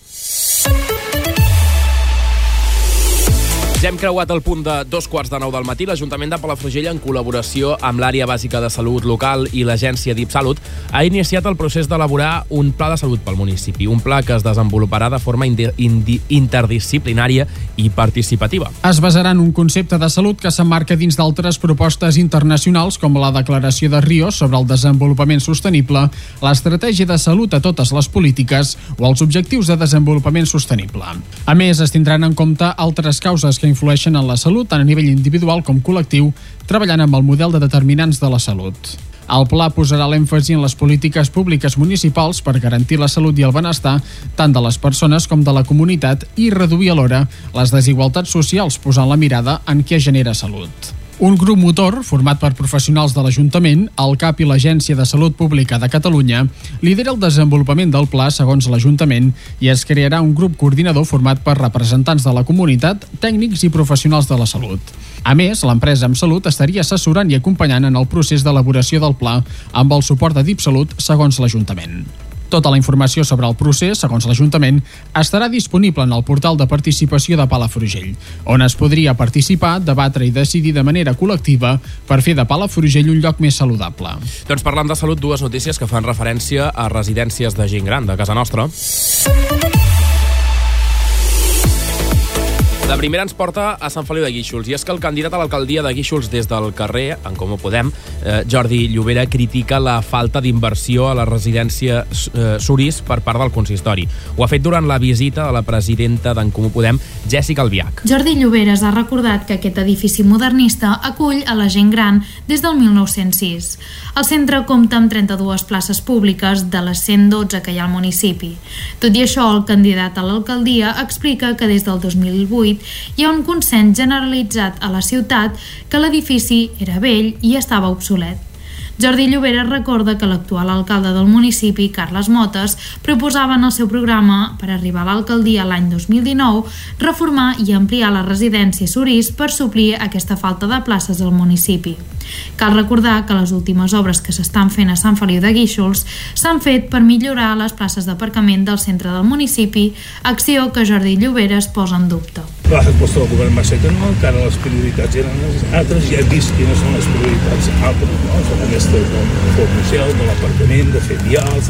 Ja hem creuat el punt de 2:45 del matí. L'Ajuntament de Palafrugell, en col·laboració amb l'Àrea Bàsica de Salut Local i l'Agència DeepSalut, ha iniciat el procés d'elaborar un pla de salut pel municipi, un pla que es desenvoluparà de forma interdisciplinària i participativa. Es basarà en un concepte de salut que s'emmarca dins d'altres propostes internacionals com la Declaració de Rio sobre el desenvolupament sostenible, l'Estratègia de Salut a totes les polítiques o els Objectius de Desenvolupament Sostenible. A més, es tindran en compte altres causes que influeixen en la salut, tant a nivell individual com col·lectiu, treballant amb el model de determinants de la salut. El pla posarà l'èmfasi en les polítiques públiques municipals per garantir la salut i el benestar tant de les persones com de la comunitat i reduir alhora les desigualtats socials, posant la mirada en què genera salut. Un grup motor, format per professionals de l'Ajuntament, el CAP i l'Agència de Salut Pública de Catalunya, lidera el desenvolupament del pla segons l'Ajuntament i es crearà un grup coordinador format per representants de la comunitat, tècnics i professionals de la salut. A més, l'empresa amb salut estaria assessorant i acompanyant en el procés d'elaboració del pla amb el suport de DeepSalut segons l'Ajuntament. Tota la informació sobre el procés, segons l'Ajuntament, estarà disponible en el portal de participació de Palafrugell, on es podria participar, debatre i decidir de manera col·lectiva per fer de Palafrugell un lloc més saludable. Doncs parlant de salut, dues notícies que fan referència a residències de gent gran de casa nostra. La primera ens porta a Sant Feliu de Guíxols, i és que el candidat a l'alcaldia de Guíxols des del carrer, en Comú Podem, Jordi Llobera, critica la falta d'inversió a la residència Surís per part del consistori. Ho ha fet durant la visita de la presidenta d'en Comú Podem, Jèssica Albiach. Jordi Lloberes ha recordat que aquest edifici modernista acull a la gent gran des del 1906. El centre compta amb 32 places públiques de les 112 que hi ha al municipi. Tot i això, el candidat a l'alcaldia explica que des del 2008 hi ha un consens generalitzat a la ciutat que l'edifici era vell i estava obsolet. Jordi Llobera recorda que l'actual alcalde del municipi, Carles Motes, proposava en el seu programa per arribar a l'alcaldia l'any 2019 reformar i ampliar la residència Surís per suplir aquesta falta de places al municipi. Cal recordar que les últimes obres que s'estan fent a Sant Feliu de Guíxols s'han fet per millorar les places d'aparcament del centre del municipi, acció que Jordi Llobera es posa en dubte. La resposta del govern va ser que no, que ara les prioritats eren altres, ja hem vist quines són les prioritats altres, no? Són aquestes del museu, de l'aparcament, de fer vials,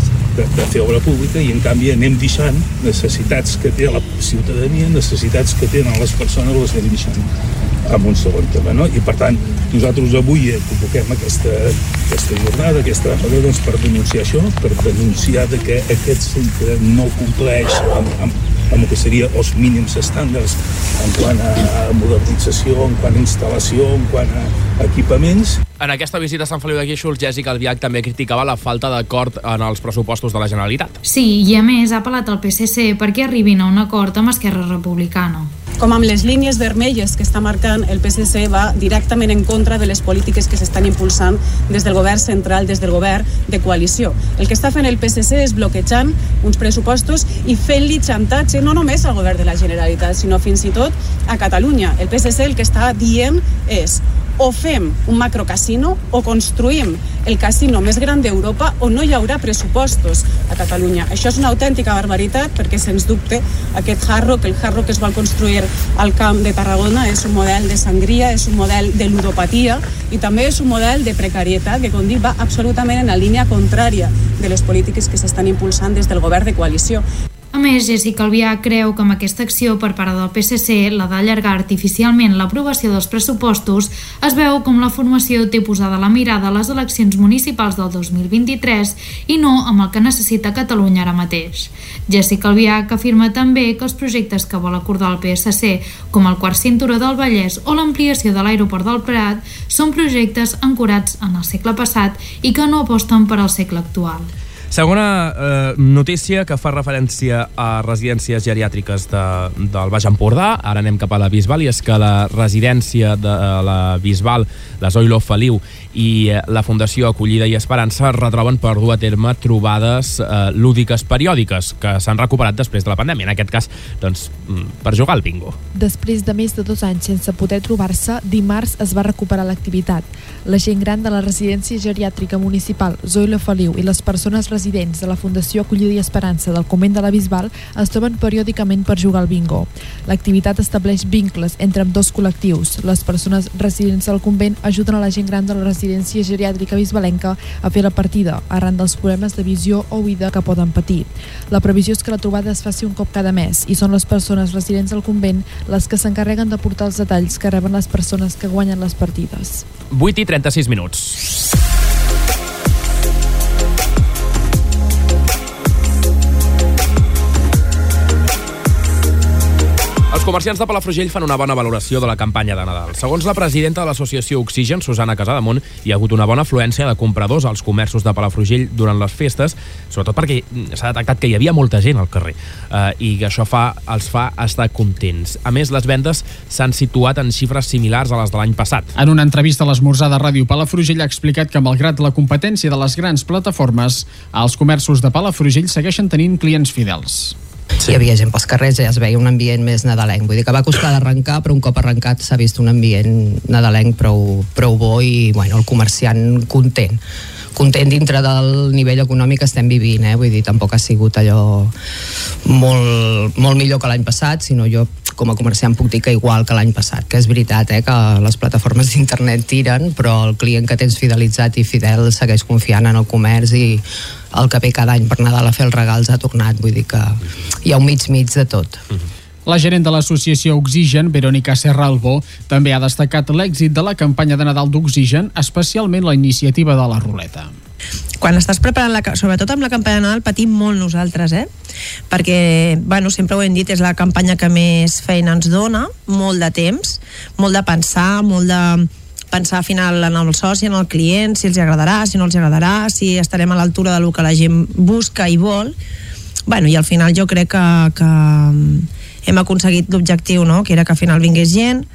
de fer obra pública, i en canvi anem deixant necessitats que té la ciutadania, necessitats que tenen les persones, les anem deixant amb un segon tema, no? I per tant, nosaltres avui convoquem aquesta jornada, aquesta roda, doncs, per denunciar això, per denunciar que aquest centre no compleix amb el que serien els mínims estàndards en quant a modernització, en quant a instal·lació, en quant a equipaments. En aquesta visita a Sant Feliu de Guíxols, Jèssica Albiach també criticava la falta d'acord en els pressupostos de la Generalitat. Sí, i a més ha apel·lat al PSC perquè arribin a un acord amb Esquerra Republicana. Com amb les línies vermelles que està marcant, el PSC va directament en contra de les polítiques que s'estan impulsant des del govern central, des del govern de coalició. El que està fent el PSC és bloquejant uns pressupostos i fent-li xantatge no només al govern de la Generalitat, sinó fins i tot a Catalunya. El PSC el que està dient és o fem un macrocasino o construïm el casino més gran d'Europa o no hi haurà pressupostos a Catalunya. Això és una autèntica barbaritat perquè, sens dubte, aquest Hard Rock, el Hard Rock que es vol construir al Camp de Tarragona, és un model de sangria, és un model de ludopatia i també és un model de precarietat que, com dic, va absolutament en la línia contrària de les polítiques que s'estan impulsant des del govern de coalició. A més, Jessica Albiach creu que amb aquesta acció per part del PSC, la d'allargar artificialment l'aprovació dels pressupostos, es veu com la formació té posada la mirada a les eleccions municipals del 2023 i no amb el que necessita Catalunya ara mateix. Jessica Albiach afirma també que els projectes que vol acordar el PSC, com el quart cinturó del Vallès o l'ampliació de l'aeroport del Prat, són projectes ancorats en el segle passat i que no aposten per al segle actual. Segona notícia que fa referència a residències geriàtriques del Baix Empordà. Ara anem cap a la Bisbal, i és que la residència de la Bisbal, la Zoilo Feliu i la Fundació Acollida i Esperança retroben per dur a terme trobades lúdiques periòdiques que s'han recuperat després de la pandèmia. En aquest cas, doncs, per jugar al bingo. Després de més de 2 anys sense poder trobar-se, dimarts es va recuperar l'activitat. La gent gran de la residència geriàtrica municipal Zoilo Feliu i les persones residents de la Fundació Acollida i Esperança del Convent de la Bisbal es troben periòdicament per jugar al bingo. L'activitat estableix vincles entre ambdós col·lectius. Les persones residents del convent ajuden a la gent gran de la residència geriàtrica bisbalenca a fer la partida arran dels problemes de visió o oïda que poden patir. La previsió és que la trobada es faci un cop cada mes i són les persones residents del convent les que s'encarreguen de portar els detalls que reben les persones que guanyen les partides. 8:36 minuts. Els comerciants de Palafrugell fan una bona valoració de la campanya de Nadal. Segons la presidenta de l'associació Oxigen, Susana Casademont, hi ha hagut una bona afluència de compradors als comerços de Palafrugell durant les festes, sobretot perquè s'ha detectat que hi havia molta gent al carrer i que això els fa estar contents. A més, les vendes s'han situat en xifres similars a les de l'any passat. En una entrevista a l'Esmorzar de Ràdio Palafrugell ha explicat que, malgrat la competència de les grans plataformes, els comerços de Palafrugell segueixen tenint clients fidels. Sí. Hi havia gent pels carrers, ja es veia un ambient més nadalenc. Vull dir que va costar d'arrencar, però un cop arrencat s'ha vist un ambient nadalenc prou bo i el comerciant content dintre del nivell econòmic que estem vivint, Vull dir, tampoc ha sigut allò molt millor que l'any passat, sinó jo com a comerciant puc dir que igual que l'any passat, que és veritat que les plataformes d'internet tiren, però el client que tens fidelitzat i fidel segueix confiant en el comerç i el que ve cada any per Nadal a fer els regals ha tornat, vull dir que hi ha un mig de tot. La gerent de l'associació Oxigen, Verónica Serralbo, també ha destacat l'èxit de la campanya de Nadal d'Oxigen, especialment la iniciativa de la ruleta. Quan estàs preparant, sobretot amb la campanya de Nadal, patim molt nosaltres, perquè, sempre ho hem dit, és la campanya que més feina ens dona, molt de temps, molt de pensar, molt de pensar al final en el soci, en el client, si els agradarà, si no els agradarà, si estarem a l'altura del que la gent busca i vol. I al final jo crec que hem aconseguit l'objectiu, que era que al final vingués gent,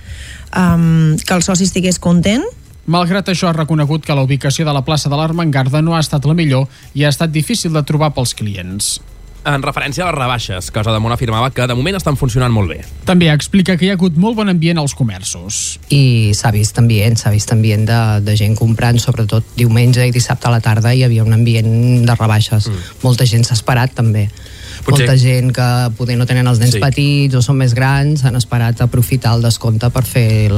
que el soci estigués content. Malgrat això, ha reconegut que la ubicació de la plaça de l'Armengarda no ha estat la millor i ha estat difícil de trobar pels clients. En referència a les rebaixes, Casademont afirmava que de moment estan funcionant molt bé. També explica que hi ha hagut molt bon ambient als comerços. I s'ha vist ambient de gent comprant, sobretot diumenge i dissabte a la tarda hi havia un ambient de rebaixes. Molta gent s'ha esperat també. Molta gent que poder no tenen els nens petits o són més grans han esperat aprofitar el descompte per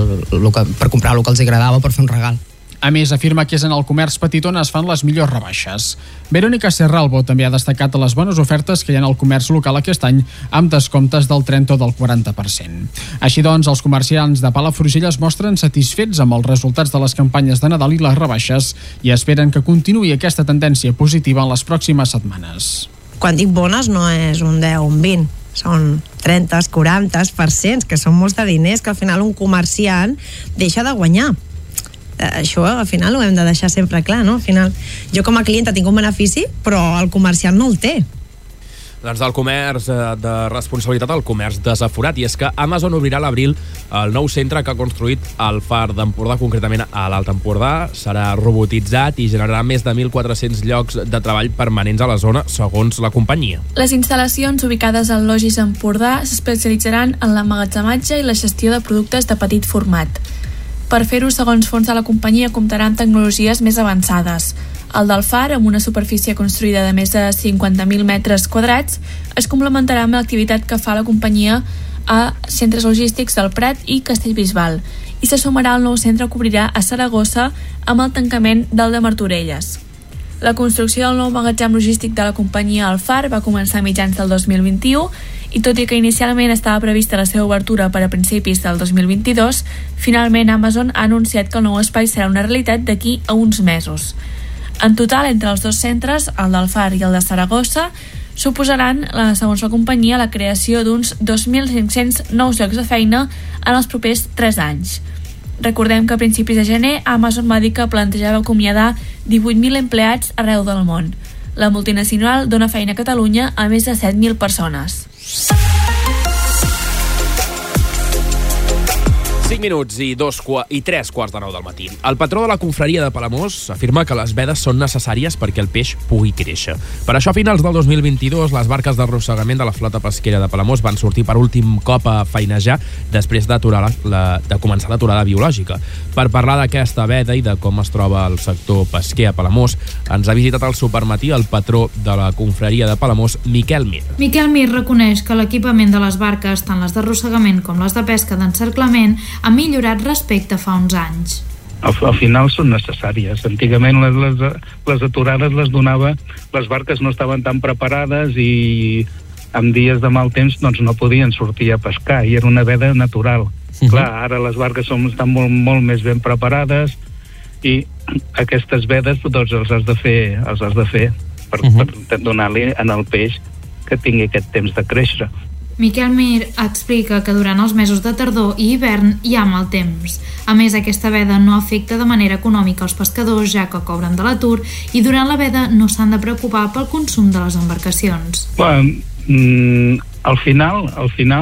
comprar el que els agradava, per fer un regal. A més, afirma que és en el comerç petit on es fan les millors rebaixes. Verónica Serralbo també ha destacat les bones ofertes que hi ha al comerç local aquest any, amb descomptes del 30 o del 40%. Així doncs, els comerciants de Palafrugell es mostren satisfets amb els resultats de les campanyes de Nadal i les rebaixes i esperen que continuï aquesta tendència positiva en les pròximes setmanes. Quan dic bones no és un 10 o un 20, són 30, 40%, que són molts de diners que al final un comerciant deixa de guanyar. Això al final ho hem de deixar sempre clar, no? Al final, jo com a clienta tinc un benefici, però el comerciant no el té. Doncs del comerç de responsabilitat al comerç desaforat, i és que Amazon obrirà a l'abril el nou centre que ha construït al Far d'Empordà, concretament a l'Alt Empordà. Serà robotitzat i generarà més de 1.400 llocs de treball permanents a la zona, segons la companyia. Les instal·lacions ubicades al Logis Empordà s'especialitzaran en l'emmagatzematge i la gestió de productes de petit format. Per fer-ho, segons fons de la companyia, comptarà amb tecnologies més avançades. El del far, amb una superfície construïda de més de 50.000 metres quadrats, es complementarà amb l'activitat que fa la companyia a centres logístics del Prat i Castellbisbal, i se sumarà al nou centre que obrirà a Saragossa amb el tancament del de Martorelles. La construcció del nou magatzem logístic de la companyia al far va començar a mitjans del 2021 i tot i que inicialment estava prevista la seva obertura per a principis del 2022, finalment Amazon ha anunciat que el nou espai serà una realitat d'aquí a uns mesos. En total, entre els dos centres, el del Far i el de Saragossa, suposaran, segons la companyia, la creació d'uns 2.500 nous llocs de feina en els propers 3 anys. Recordem que a principis de gener Amazon va dir que plantejava acomiadar 18.000 empleats arreu del món. La multinacional dona feina a Catalunya a més de 7.000 persones. 5 minuts i 3 quarts de 9 del matí. El patró de la confraria de Palamós afirma que les vedes són necessàries perquè el peix pugui créixer. Per això, a finals del 2022, les barques d'arrossegament de la flota pesquera de Palamós van sortir per últim cop a feinejar després de començar l'aturada biològica. Per parlar d'aquesta veda i de com es troba el sector pesquer a Palamós, ens ha visitat al Supermatí el patró de la confraria de Palamós, Miquel Mir. Miquel Mir reconeix que l'equipament de les barques, tant les d'arrossegament com les de pesca d'encerclament, ha millorat respecte a fa uns anys. Al final són necessàries. Antigament les aturades les donava, les barques no estaven tan preparades i en dies de mal temps doncs no podien sortir a pescar i era una veda natural. Clar, ara les barques estan molt més ben preparades i aquestes vedes doncs els has de fer per donar-li en el peix que tingui aquest temps de créixer. Miquel Mir explica que durant els mesos de tardor i hivern hi ha mal temps. A més, aquesta veda no afecta de manera econòmica els pescadors, ja que cobren de l'atur, i durant la veda no s'han de preocupar pel consum de les embarcacions. Al final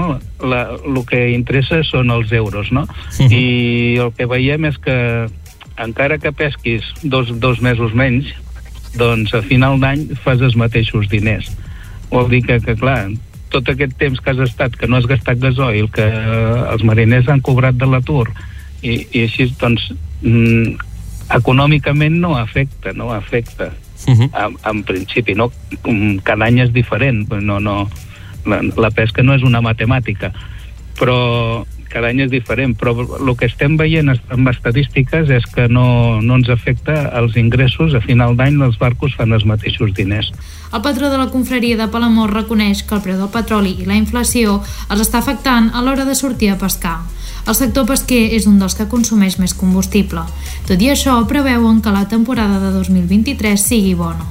el que interessa són els euros, no? I el que veiem és que encara que pesquis dos mesos menys, doncs a final d'any fas els mateixos diners. Vol dir que clar, tot aquest temps que has estat, que no has gastat gasoil, que els mariners han cobrat de l'atur, i així, doncs, econòmicament no afecta. En principi, no? Cada any és diferent. La pesca no és una matemàtica, però cada any és diferent. Però el que estem veient amb estadístiques és que no ens afecta els ingressos. A final d'any els barcos fan els mateixos diners. El patró de la confraria de Palamós reconeix que el preu del petroli i la inflació els està afectant a l'hora de sortir a pescar. El sector pesquer és un dels que consumeix més combustible. Tot i això, preveuen que la temporada de 2023 sigui bona.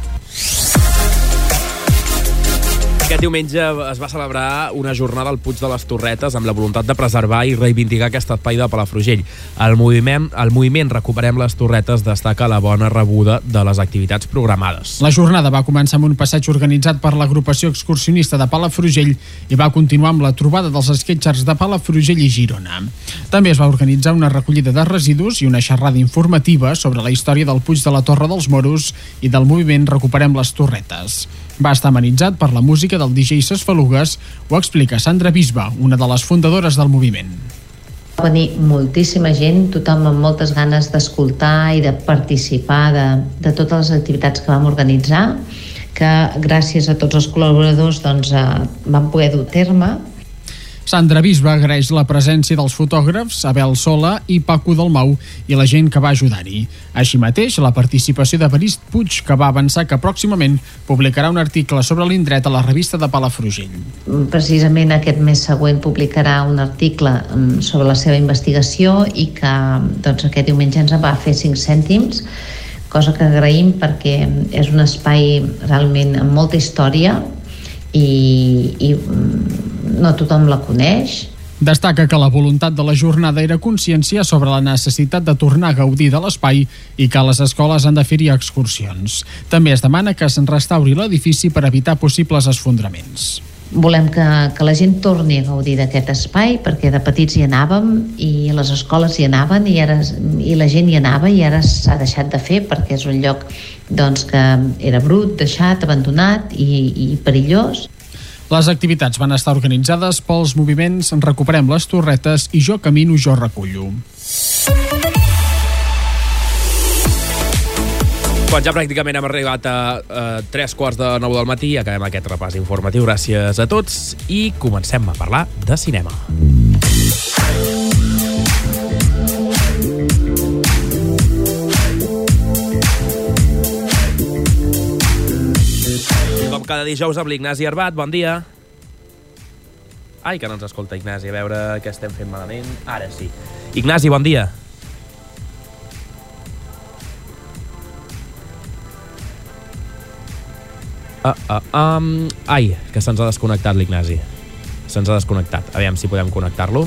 Aquest diumenge es va celebrar una jornada al Puig de les Torretes amb la voluntat de preservar i reivindicar aquest espai de Palafrugell. El moviment Recuperem les Torretes destaca la bona rebuda de les activitats programades. La jornada va començar amb un passeig organitzat per l'agrupació excursionista de Palafrugell i va continuar amb la trobada dels sketchers de Palafrugell i Girona. També es va organitzar una recollida de residus i una xerrada informativa sobre la història del Puig de la Torre dels Moros i del moviment Recuperem les Torretes. Va estar amenitzat per la música del DJ Sesfalugues, ho explica Sandra Bisba, una de les fundadores del moviment. Va venir moltíssima gent, tothom amb moltes ganes d'escoltar i de participar de totes les activitats que vam organitzar, que gràcies a tots els col·laboradors vam poder dur a terme. Sandra Bisba agraeix la presència dels fotògrafs Abel Sola i Paco Dalmau i la gent que va ajudar-hi. Així mateix, la participació de Barist Puig, que va avançar que pròximament publicarà un article sobre l'indret a la revista de Palafrugell. Precisament aquest mes següent publicarà un article sobre la seva investigació i que aquest diumenge ens va fer 5 cèntims, cosa que agraïm perquè és un espai realment amb molta història i no tothom la coneix. Destaca que la voluntat de la jornada era conscienciar sobre la necessitat de tornar a gaudir de l'espai i que les escoles han de fer-hi excursions. També es demana que se'n restauri l'edifici per evitar possibles esfondraments. Volem que la gent torni a gaudir d'aquest espai perquè de petits hi anàvem i les escoles hi anaven i la gent hi anava i ara s'ha deixat de fer perquè és un lloc que era brut, deixat, abandonat i perillós. Les activitats van estar organitzades pels moviments Recuperem les Torretes i Jo Camino, Jo Recullo. Quan ja pràcticament hem arribat a 3:45 del matí, acabem aquest repàs informatiu. Gràcies a tots i comencem a parlar de cinema. Com cada dijous amb l'Ignasi Arbat, bon dia. Ai, que no ens escolta Ignasi, a veure què estem fent malament. Ara sí. Ignasi, bon dia. Ai, que se'ns ha desconnectat l'Ignasi. Se'ns ha desconnectat. Aviam si podem connectar-lo.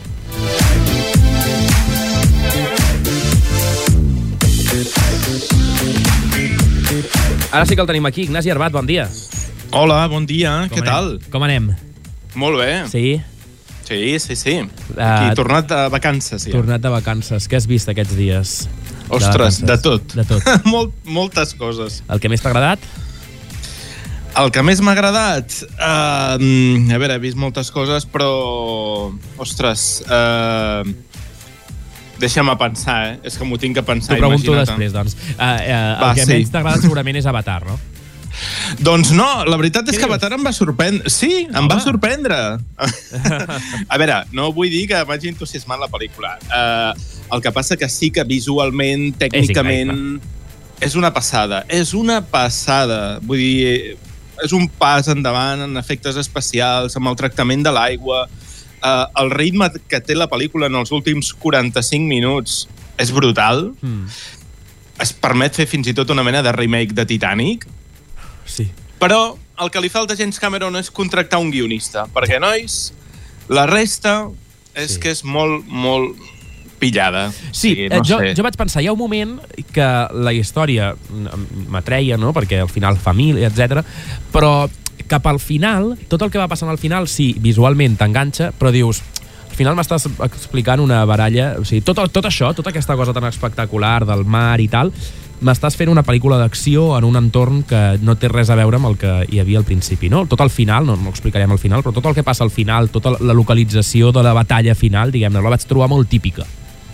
Ara sí que el tenim aquí. Ignasi Arbat, bon dia. Hola, bon dia. Què tal? Com anem? Molt bé. Sí? Sí. Aquí, tornat de vacances, ja. Tornat de vacances. Què has vist aquests dies? Ostres, de tot. De tot. Moltes coses. El que més t'ha agradat? El que més m'ha agradat? A veure, he vist moltes coses, però... Ostres, deixa'm pensar, És que m'ho tinc que pensar. T'ho pregunto després, doncs. El que menys t'ha agradat segurament és Avatar, no? Doncs no, la veritat és que Avatar em va sorprendre. Sí, em va sorprendre. A veure, no vull dir que m'hagi entusiasmat la pel·lícula. El que passa que sí que visualment, tècnicament, és una passada. És una passada. Vull dir, és un pas endavant en efectes especials, amb el tractament de l'aigua. El ritme que té la pel·lícula en els últims 45 minuts és brutal. Es permet fer fins i tot una mena de remake de Titanic. Sí. Però el que li falta a James Cameron és contractar un guionista, perquè, nois, la resta és que és molt, molt pillada. Sí, jo vaig pensar, hi ha un moment que la història m'atreia, no?, perquè al final família, etc. Però cap al final, tot el que va passant al final, sí, visualment t'enganxa, però dius, al final m'estàs explicant una baralla, o sigui, tot això, tota aquesta cosa tan espectacular del mar i tal, m'estàs fent una pel·lícula d'acció en un entorn que no té res a veure amb el que hi havia al principi, no? Tot al final, no explicarem al final, però tot el que passa al final, tota la localització de la batalla final, diguem-ne, la vaig trobar molt típica.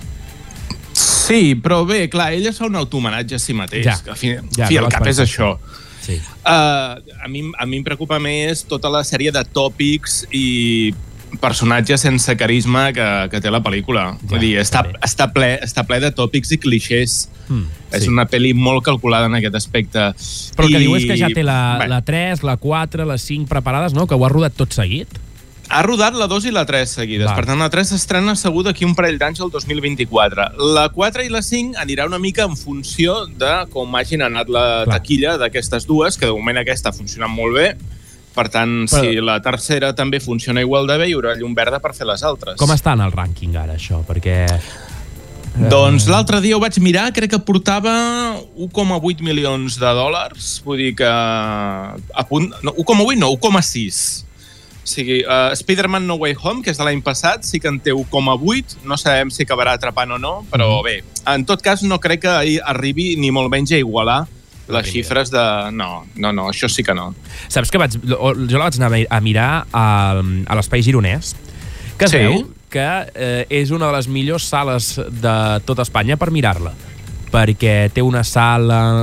Sí, però bé, clar, ell es fa un autohomenatge a si mateix. Al cap és això. Sí. A mi em preocupa més tota la sèrie de tòpics i personatges sense carisma que té la pel·lícula. Vull dir, està ple de tòpics i clixés. És una pel·li molt calculada en aquest aspecte. Però el que diu és que ja té la 3, la 4, la 5 preparades, no? Que ho ha rodat tot seguit? Ha rodat la 2 i la 3 seguides. Per tant, la 3 s'estrena segur d'aquí un parell d'anys, el 2024. La 4 i la 5 anirà una mica en funció de com hagin anat la taquilla d'aquestes dues, que de moment aquesta ha funcionat molt bé. Per tant, si la tercera també funciona igual de bé, hi haurà llum verda per fer les altres. Com està en el rànquing ara, això? Perquè... Doncs l'altre dia ho vaig mirar, crec que portava 1,8 milions de dòlars. Vull dir que... 1,8 no, 1,6. O sigui, Spider-Man No Way Home, que és de l'any passat, sí que en té 1,8. No sabem si acabarà atrapant o no, però bé. En tot cas, no crec que arribi ni molt menys a igualar les xifres de... No, això sí que no. Saps que jo la vaig anar a mirar a l'Espai Gironès, que es veu que és una de les millors sales de tot Espanya per mirar-la, perquè té una sala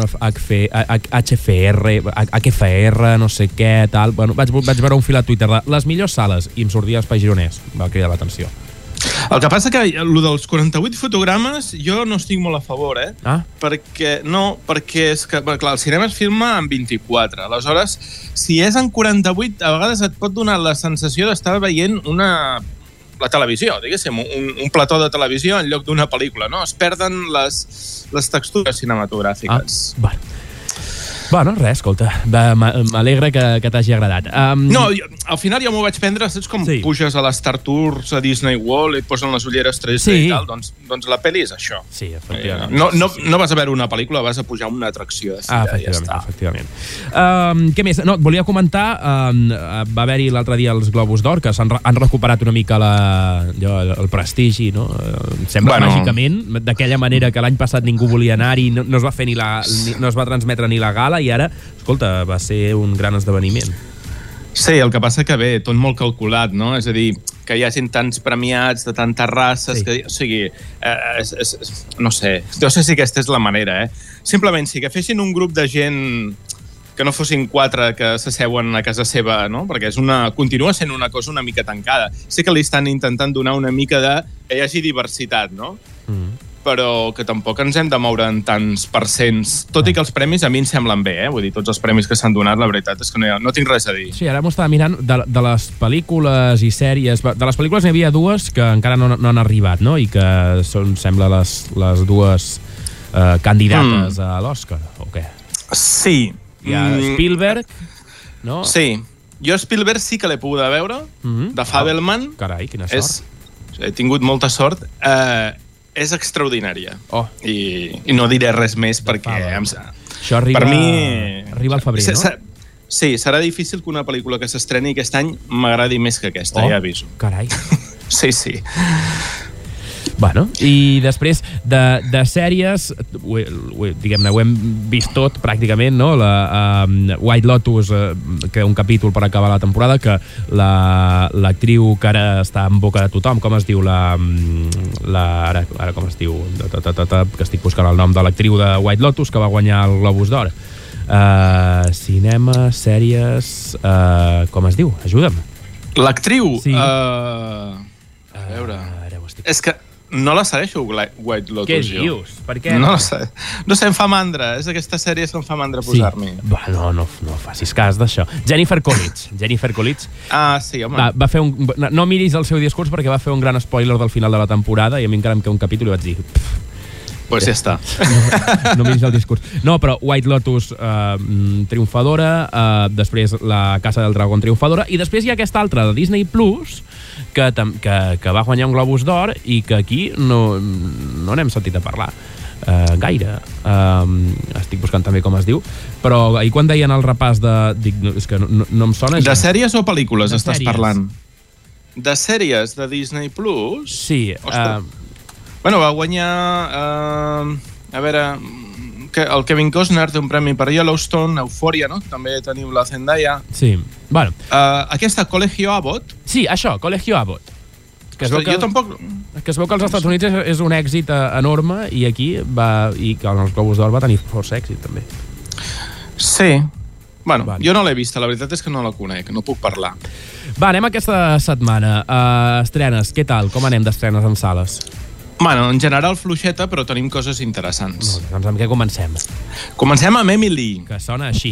HFR, no sé què, tal. Bueno, vaig veure un fil a Twitter de les millors sales i em sortia Espai Gironès. Va cridar l'atenció. El que passa que el dels 48 fotogrames jo no estic molt a favor, perquè és que, clar, el cinema es filma en 24. Aleshores, si és en 48, a vegades et pot donar la sensació d'estar veient la televisió, diguéssim, un plató de televisió en lloc d'una pel·lícula, no? Es perden les textures cinematogràfiques. Bueno, res, escolta, m'alegra que t'hagi agradat. No, al final ja m'ho vaig prendre, saps com puges a l'Star Tours a Disney World i et posen les ulleres 3D i tal? Doncs la pel·li és això. Sí, efectivament. No vas a veure una pel·lícula, vas a pujar una atracció. Efectivament. Què més? No, et volia comentar, va haver-hi l'altre dia els Globus d'Or, que han recuperat una mica el prestigi, no? Sembla màgicament, d'aquella manera que l'any passat ningú volia anar-hi, no es va fer no es va transmetre ni la gala, i ara, escolta, va ser un gran esdeveniment. Sí, el que passa que bé, tot molt calculat, no? És a dir, que hi hagin tants premiats de tantes races, que, o sigui, no sé si aquesta és la manera, Simplement, si agafessin un grup de gent que no fossin 4 que s'asseuen a casa seva, no? Perquè continua sent una cosa una mica tancada. Sé que li estan intentant donar una mica que hi hagi diversitat, no? Però que tampoc ens hem de moure en tants percents, tot i que els premis a mi em semblen bé, Vull dir, tots els premis que s'han donat, la veritat és que no tinc res a dir. Sí, ara m'ho estava mirant, de les pel·lícules i sèries, de les pel·lícules n'hi havia 2 que encara no han arribat, no? I que són, sembla, les 2 candidates a l'Oscar, o què? Sí. Hi ha Spielberg, no? Sí. Jo Spielberg sí que l'he pogut veure, de Fabelman. Carai, quina sort. He tingut molta sort. És extraordinària. I no diré res més perquè... Això arriba al febrer, no? Sí, serà difícil que una pel·lícula que s'estreni aquest any m'agradi més que aquesta, ja aviso. Carai. Sí. Bueno, i després de sèries, diguem-ne, ho hem vist tot pràcticament, no? White Lotus, que un capítol per acabar la temporada, que l'actriu que ara està en boca de tothom, com es diu ara com es diu, que estic buscant el nom de l'actriu de White Lotus, que va guanyar el Globus d'Or. Cinema, sèries, com es diu? Ajuda'm. L'actriu? Sí. A veure... És que no la segueixo, White Lotus. Què dius? Per què? No la sé. No sé, em fa mandra. És d'aquesta sèrie que em fa mandra posar-m'hi. No facis cas d'això. Jennifer Coolidge. Ah, sí, home. Va fer no miris el seu discurs perquè va fer un gran spoiler del final de la temporada i a mi encara em queda un capítol i vaig dir... Pues ja està. No miris el discurs. No, però White Lotus triomfadora, després La Casa del Dragón triomfadora, i després hi ha aquesta altra de Disney Plus que va guanyar un Globus d'Or i que aquí no n'hem sentit a parlar gaire. Estic buscant també com es diu, però ahir quan deien el repàs és que no em sona... De sèries o pel·lícules estàs parlant? De sèries de Disney Plus? Sí. Bueno, va guanyar... a veure... El Kevin Costner té un premi per Yellowstone, Euphoria, no? També teniu la Zendaya. Sí, bueno. Aquesta, Colegio Abbott. Sí, això, Colegio Abbott. Jo tampoc... Que es veu que als Estats Units és un èxit enorme i aquí i que els Globus d'Or va tenir força èxit, també. Sí. Bueno, jo no l'he vista, la veritat és que no la conec, no puc parlar. Va, anem aquesta setmana. Estrenes, què tal? Com anem d'estrenes en sales? Bueno, en general fluixeta, però tenim coses interessants. Molt bé, doncs amb què comencem? Comencem amb Emily. Que sona així.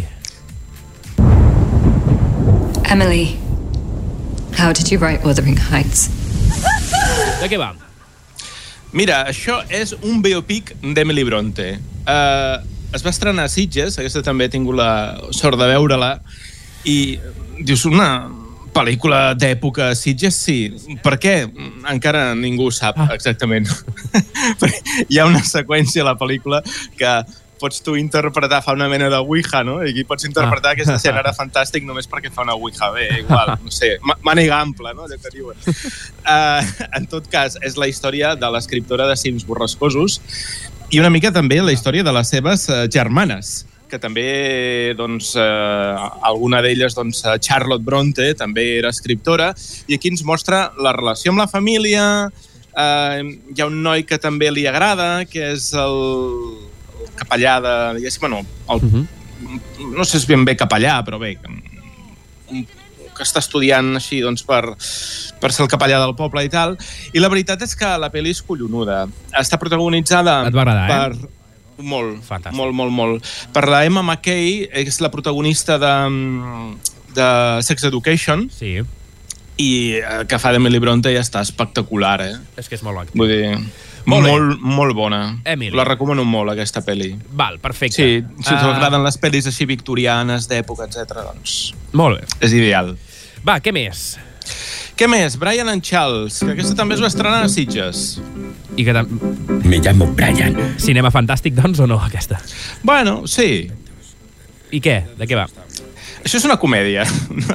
Emily, how did you write Wuthering Heights? De què va? Mira, això és un biopic d'Emily Bronte. Es va estrenar a Sitges, aquesta també he tingut la sort de veure-la, i dius, una pel·lícula d'època a Sitges, sí. Per què? Encara ningú sap exactament. Hi ha una seqüència a la pel·lícula que pots tu interpretar, fa una mena de Ouija, no? I aquí pots interpretar aquesta escena era fantàstic només perquè fa una Ouija. Bé, igual, no sé, màniga ampla, no? Allò que diuen. En tot cas, és la història de l'escriptora de Cims Borrascosos i una mica també la història de les seves germanes, que també, doncs, alguna d'elles, doncs, Charlotte Bronte, també era escriptora, i aquí ens mostra la relació amb la família. Hi ha un noi que també li agrada, que és el capellà de, diguéssim, bueno, no sé si és ben bé capellà, però bé, que està estudiant així, doncs, per ser el capellà del poble i tal. I la veritat és que la pel·li és collonuda. Està protagonitzada Et va agradar, Molt. Per la Emma Mackey, és la protagonista de Sex Education. Sí. I que fa d'Emily Bronte ja està espectacular, És que és molt actiu. Vull dir, molt bona. Emily. La recomano molt, aquesta pel·li. Val, perfecte. Sí, si t'agraden les pel·lis així victorianes, d'època, etc., doncs... Molt bé. És ideal. Va, què més? Què més? Brian and Charles, que aquesta també es va estrenar a Sitges. I que Me llamo Brian. Cinema fantàstic, doncs, o no, aquesta? Bueno, sí. I què? De què va? Això és una comèdia.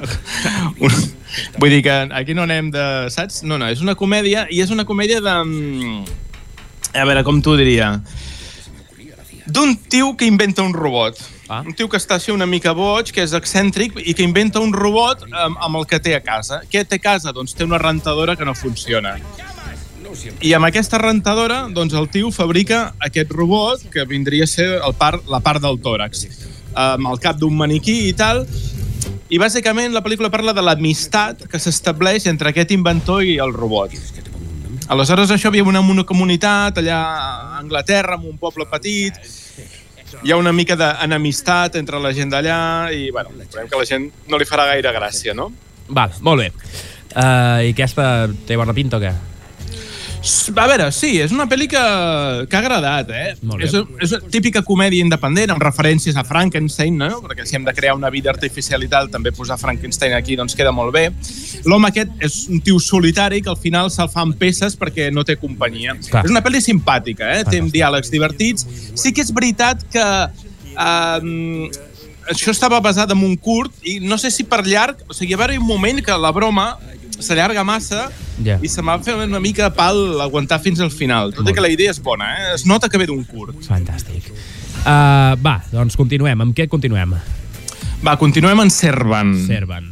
Vull dir que aquí no anem de... Saps? No, és una comèdia, i és una comèdia de... A veure, com t'ho diria? d'un tio que inventa un robot. Un tio que està així una mica boig, que és excèntric i que inventa un robot amb el que té a casa. Què té a casa? Doncs té una rentadora que no funciona. I amb aquesta rentadora, doncs el tio fabrica aquest robot que vindria a ser la part del tòrax, amb el cap d'un maniquí i tal. I bàsicament la pel·lícula parla de l'amistat que s'estableix entre aquest inventor i el robot. Aleshores això hi havia una comunitat allà a Anglaterra, en un poble petit. Hi ha una mica d'enemistat entre la gent d'allà i, bueno, veurem que a la gent no li farà gaire gràcia, no? Val, molt bé. I aquesta té bona pinta o què? A veure, sí, és una pel·li que ha agradat, És una típica comèdia independent, amb referències a Frankenstein, no? Perquè si hem de crear una vida artificial i tal, també posar Frankenstein aquí doncs queda molt bé. L'home aquest és un tio solitari que al final se'l fa en peces perquè no té companyia. Clar. És una pel·li simpàtica, té diàlegs divertits. Sí que és veritat que això estava basat en un curt i no sé si per llarg, o sigui, va haver un moment que la broma s'allarga massa i se m'ha fet una mica pal aguantar fins al final. Tot i que la idea és bona, es nota que ve d'un curt. Fantàstic. Va, doncs continuem. Amb què continuem? Va, continuem en Servant. Servant.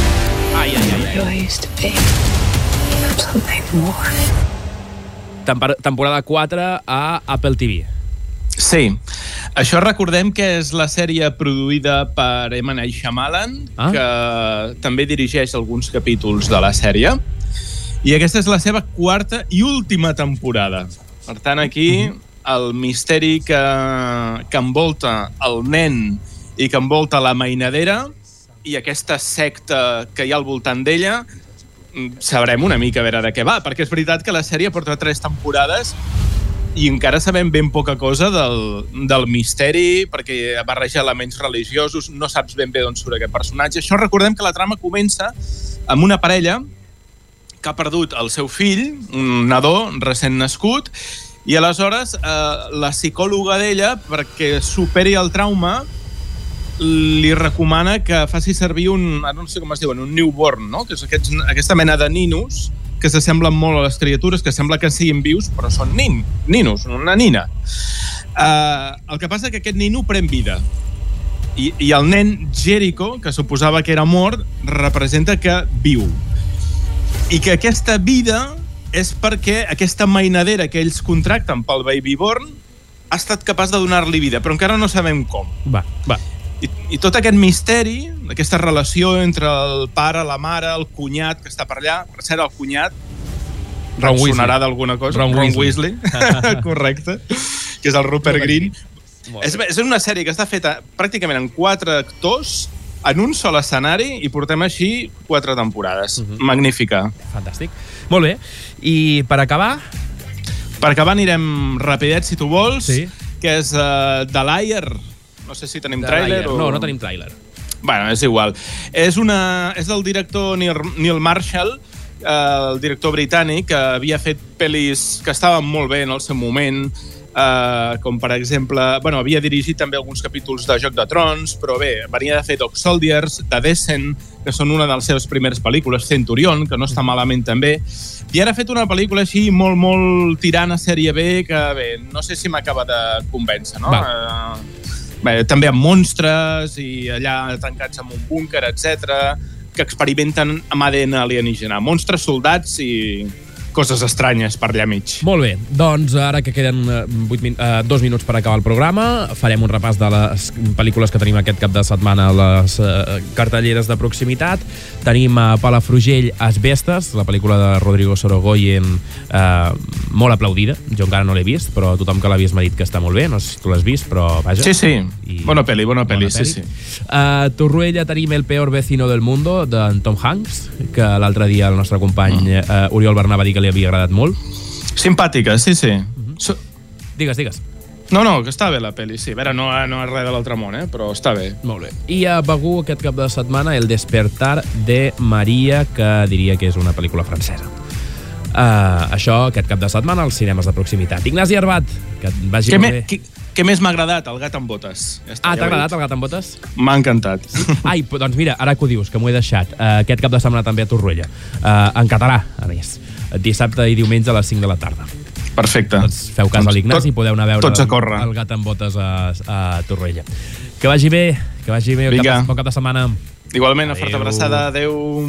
Temporada 4 a Apple TV. Sí. Això recordem que és la sèrie produïda per M. Night Shyamalan, que també dirigeix alguns capítols de la sèrie. I aquesta és la seva 4ª i última temporada. Per tant, aquí el misteri que envolta el nen i que envolta la mainadera i aquesta secta que hi ha al voltant d'ella, sabrem una mica a veure de què va, perquè és veritat que la sèrie porta 3 temporades i encara sabem ben poca cosa del misteri, perquè barreja elements religiosos, no saps ben bé d'on surt aquest personatge. Això recordem que la trama comença amb una parella que ha perdut el seu fill, un nadó recent nascut, i aleshores la psicòloga d'ella, perquè superi el trauma, li recomana que faci servir no sé com es diuen, un newborn, no? Que és aquesta mena de ninos que s'assemblen molt a les criatures, que sembla que siguin vius, però són ninos, una nina. El que passa és que aquest nino pren vida. I el nen Jericho, que suposava que era mort, representa que viu. I que aquesta vida és perquè aquesta mainadera que ells contracten pel Babyborn ha estat capaç de donar-li vida, però encara no sabem com. Va. I tot aquest misteri, aquesta relació entre el pare, la mare, el cunyat que està per allà, per cert, el cunyat sonarà d'alguna cosa. Ron Weasley. Correcte, que és el Rupert Grint. És una sèrie que està feta pràcticament en 4 actors en un sol escenari i portem així 4 temporades. Magnífica. Fantàstic. Molt bé. I per acabar? Per acabar anirem rapidet, si tu vols, que és The Liar. No sé si tenim tràiler o... No tenim tràiler. Bueno, és igual. És del director Neil Marshall, el director britànic, que havia fet pel·lis que estaven molt bé en el seu moment, com per exemple... Bueno, havia dirigit també alguns capítols de Joc de Trons, però bé, venia de fer Dog Soldiers, The Descent, que són una de les seves primeres pel·lícules, Centurion, que no està malament també, i ara ha fet una pel·lícula així molt, molt tirant a sèrie B, que bé, no sé si m'acaba de convèncer, no? Bé, també amb monstres i allà tancats en un búnquer, etc, que experimenten amb ADN alienígena. Monstres, soldats i coses estranyes per allà mig. Molt bé, doncs ara que queden 2 minuts per acabar el programa, farem un repàs de les pel·lícules que tenim aquest cap de setmana a les cartelleres de proximitat. Tenim a Palafrugell Asbestes, la pel·lícula de Rodrigo Sorogoyen, molt aplaudida. Jo encara no l'he vist, però tothom que l'ha vist m'ha dit que està molt bé. No sé si tu l'has vist, però vaja. Sí. Bona pel·li, sí. A Torroella tenim El peor vecino del mundo, d'en Tom Hanks, que l'altre dia el nostre company Oriol Bernà va dir que li havia agradat molt. Simpàtica, sí. Digues. No, que està bé la pel·li, sí. A veure, no és res de l'altre món, però està bé. Molt bé. I a Begur aquest cap de setmana El despertar de Maria, que diria que és una pel·lícula francesa. Això aquest cap de setmana als cinemes de proximitat. Ignasi Arbat, que et vagi molt bé. Què més m'ha agradat? El gat amb botes. T'ha agradat el gat amb botes? M'ha encantat. Ai, doncs mira, ara que ho dius, que m'ho he deixat. Aquest cap de setmana també a Torroella. En català, a més. Dissabte i diumenge a les 5 de la tarda. Perfecte. Doncs feu cas a l'Ignasi i podeu anar a veure tots a córrer. El gat amb botes a Torroella. Que vagi bé. Vinga. Bon cap de setmana. Igualment, una forta abraçada. Adéu.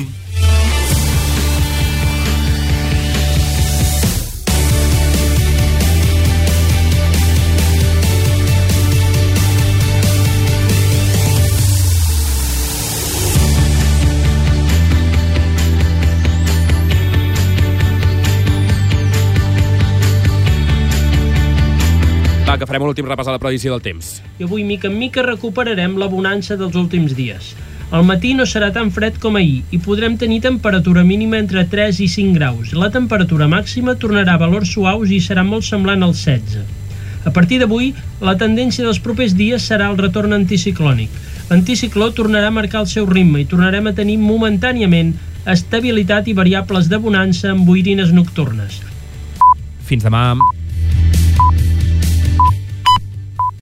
Va, que farem l'últim repàs a la previsió del temps. I avui, mica en mica, recuperarem la bonança dels últims dies. Al matí no serà tan fred com ahir i podrem tenir temperatura mínima entre 3 i 5 graus. La temperatura màxima tornarà a valors suaus i serà molt semblant als 16. A partir d'avui, la tendència dels propers dies serà el retorn anticiclònic. L'anticicló tornarà a marcar el seu ritme i tornarem a tenir momentàniament estabilitat i variables de bonança amb boirines nocturnes. Fins demà.